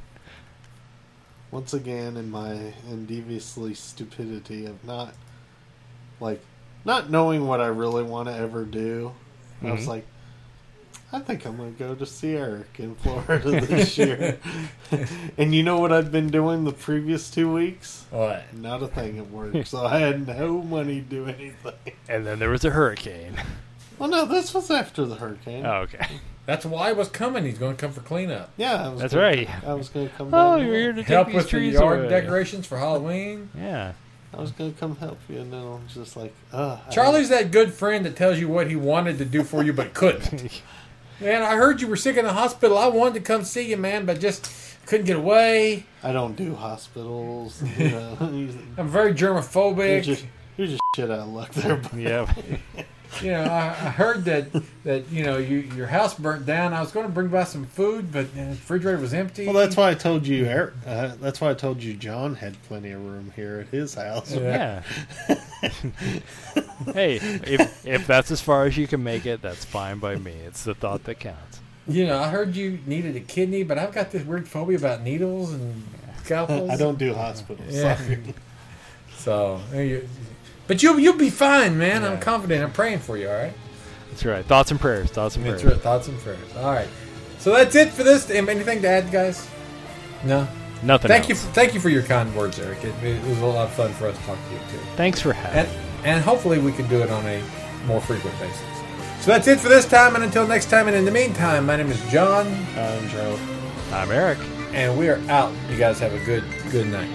Once again, in my deviously stupidity of not, like, not knowing what I really want to ever do, I was Mhm. like, I think I'm going to go to see Eric in Florida this year. And you know what I'd been doing the previous two weeks? What? Not a thing at work, so I had no money to do anything. And then there was a hurricane. Well, no, this was after the hurricane. Oh, okay. That's why he was coming. He's going to come for cleanup. Yeah, I was That's gonna, right. I was going to come Oh, down you're there. here to take Help these with the trees yard away. decorations for Halloween. Yeah. I was going to come help you, and then I'm just like, ugh. I- Charlie's that good friend that tells you what he wanted to do for you but couldn't. Man, I heard you were sick in the hospital. I wanted to come see you, man, but just couldn't get away. I don't do hospitals. You know, I'm very you're germophobic. just you're just shit out of luck there. But Yep. You know, I, I heard that that you know you, your house burnt down. I was going to bring by some food, but the refrigerator was empty. well, that's why I told you, Eric. Uh, that's why I told you, John had plenty of room here at his house. Yeah. Yeah. Hey, if if that's as far as you can make it, that's fine by me. It's the thought that counts. You know, I heard you needed a kidney, but I've got this weird phobia about needles and scalpels. I don't do hospitals. Yeah. Sorry. So, you, but you'll you'll be fine, man. Yeah. I'm confident. I'm praying for you. All right. That's right. Thoughts and prayers. Thoughts and That's prayers. right. Thoughts and prayers. All right. So that's it for this. Anything to add, guys? No. Nothing. Thank you. else. For, thank you for your kind words, Eric. It, it was a lot of fun for us to talk to you too. Thanks for having. And and hopefully we can do it on a more frequent basis. So that's it for this time, and until next time. And in the meantime, my name is John, I'm Joe. me. I'm Eric. and we are out. You guys have a good good night.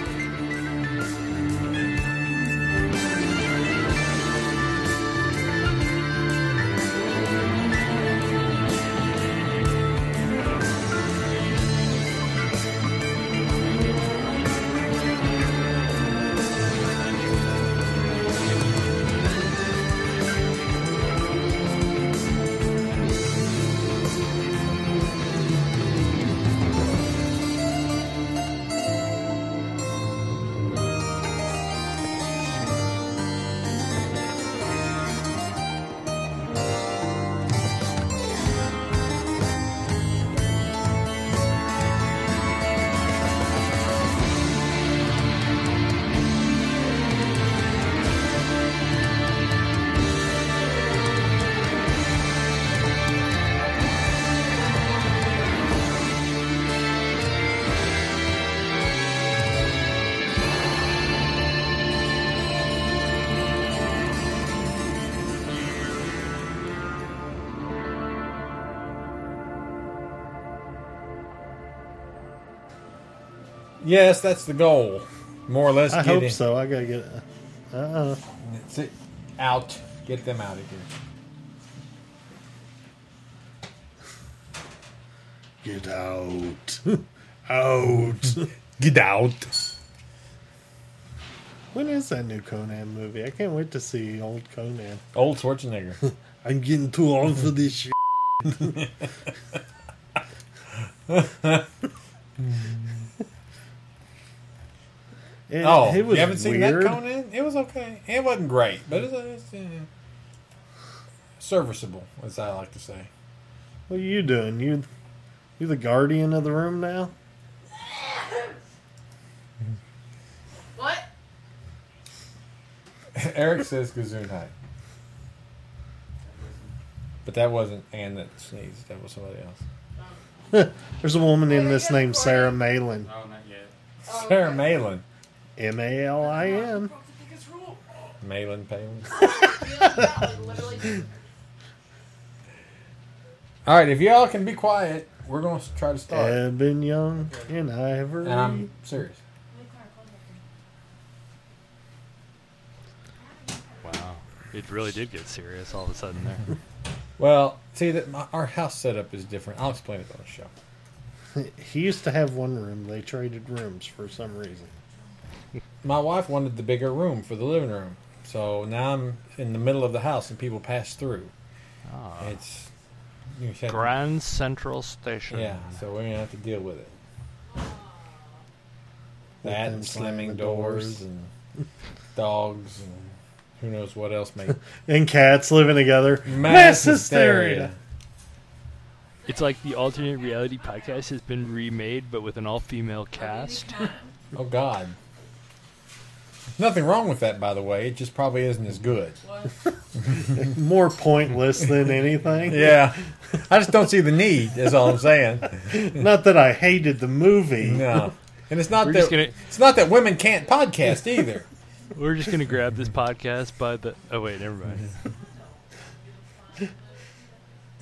Yes, that's the goal. More or less. I get hope in. so. I gotta get. Uh, uh That's it. Out. Get them out of here. Get out. Out. Get out. When is that new Conan movie? I can't wait to see old Conan. Old Schwarzenegger. I'm getting too old for this shit. It- Oh, it was you haven't seen weird. that Conan? It was okay. It wasn't great, but it's, it's uh, serviceable, as I like to say. What are you doing? You, you the guardian of the room now? What? Eric says Gesundheit. But that wasn't Ann that sneezed. That was somebody else. There's a woman in this named Sarah Malin. No, not yet. Oh, Sarah okay. Malin. M A L I N. Broke the biggest rule. Malin Palin. Yeah, like, literally. All right, if y'all can be quiet, we're going to try to start. Eben Young and Ivory. And I'm serious. Wow. It really did get serious all of a sudden there. Well, see, that my, our house setup is different. I'll explain it on the show. He used to have one room. They traded rooms for some reason. My wife wanted the bigger room for the living room. So now I'm in the middle of the house and people pass through. Ah. It's you have- Grand Central Station. Yeah, so we're gonna have to deal with it. With That them and slamming slamming doors doors. and dogs and who knows what else may And cats living together. mass hysteria. It's like the alternate reality podcast has been remade, but with an all-female cast. Oh God. Nothing wrong with that, by the way. It just probably isn't as good. More pointless than anything. Yeah, I just don't see the need. That's all I'm saying. Not that I hated the movie. No, and it's not We're that just gonna- it's not that women can't podcast either. We're just gonna grab this podcast by the. Oh wait, never mind.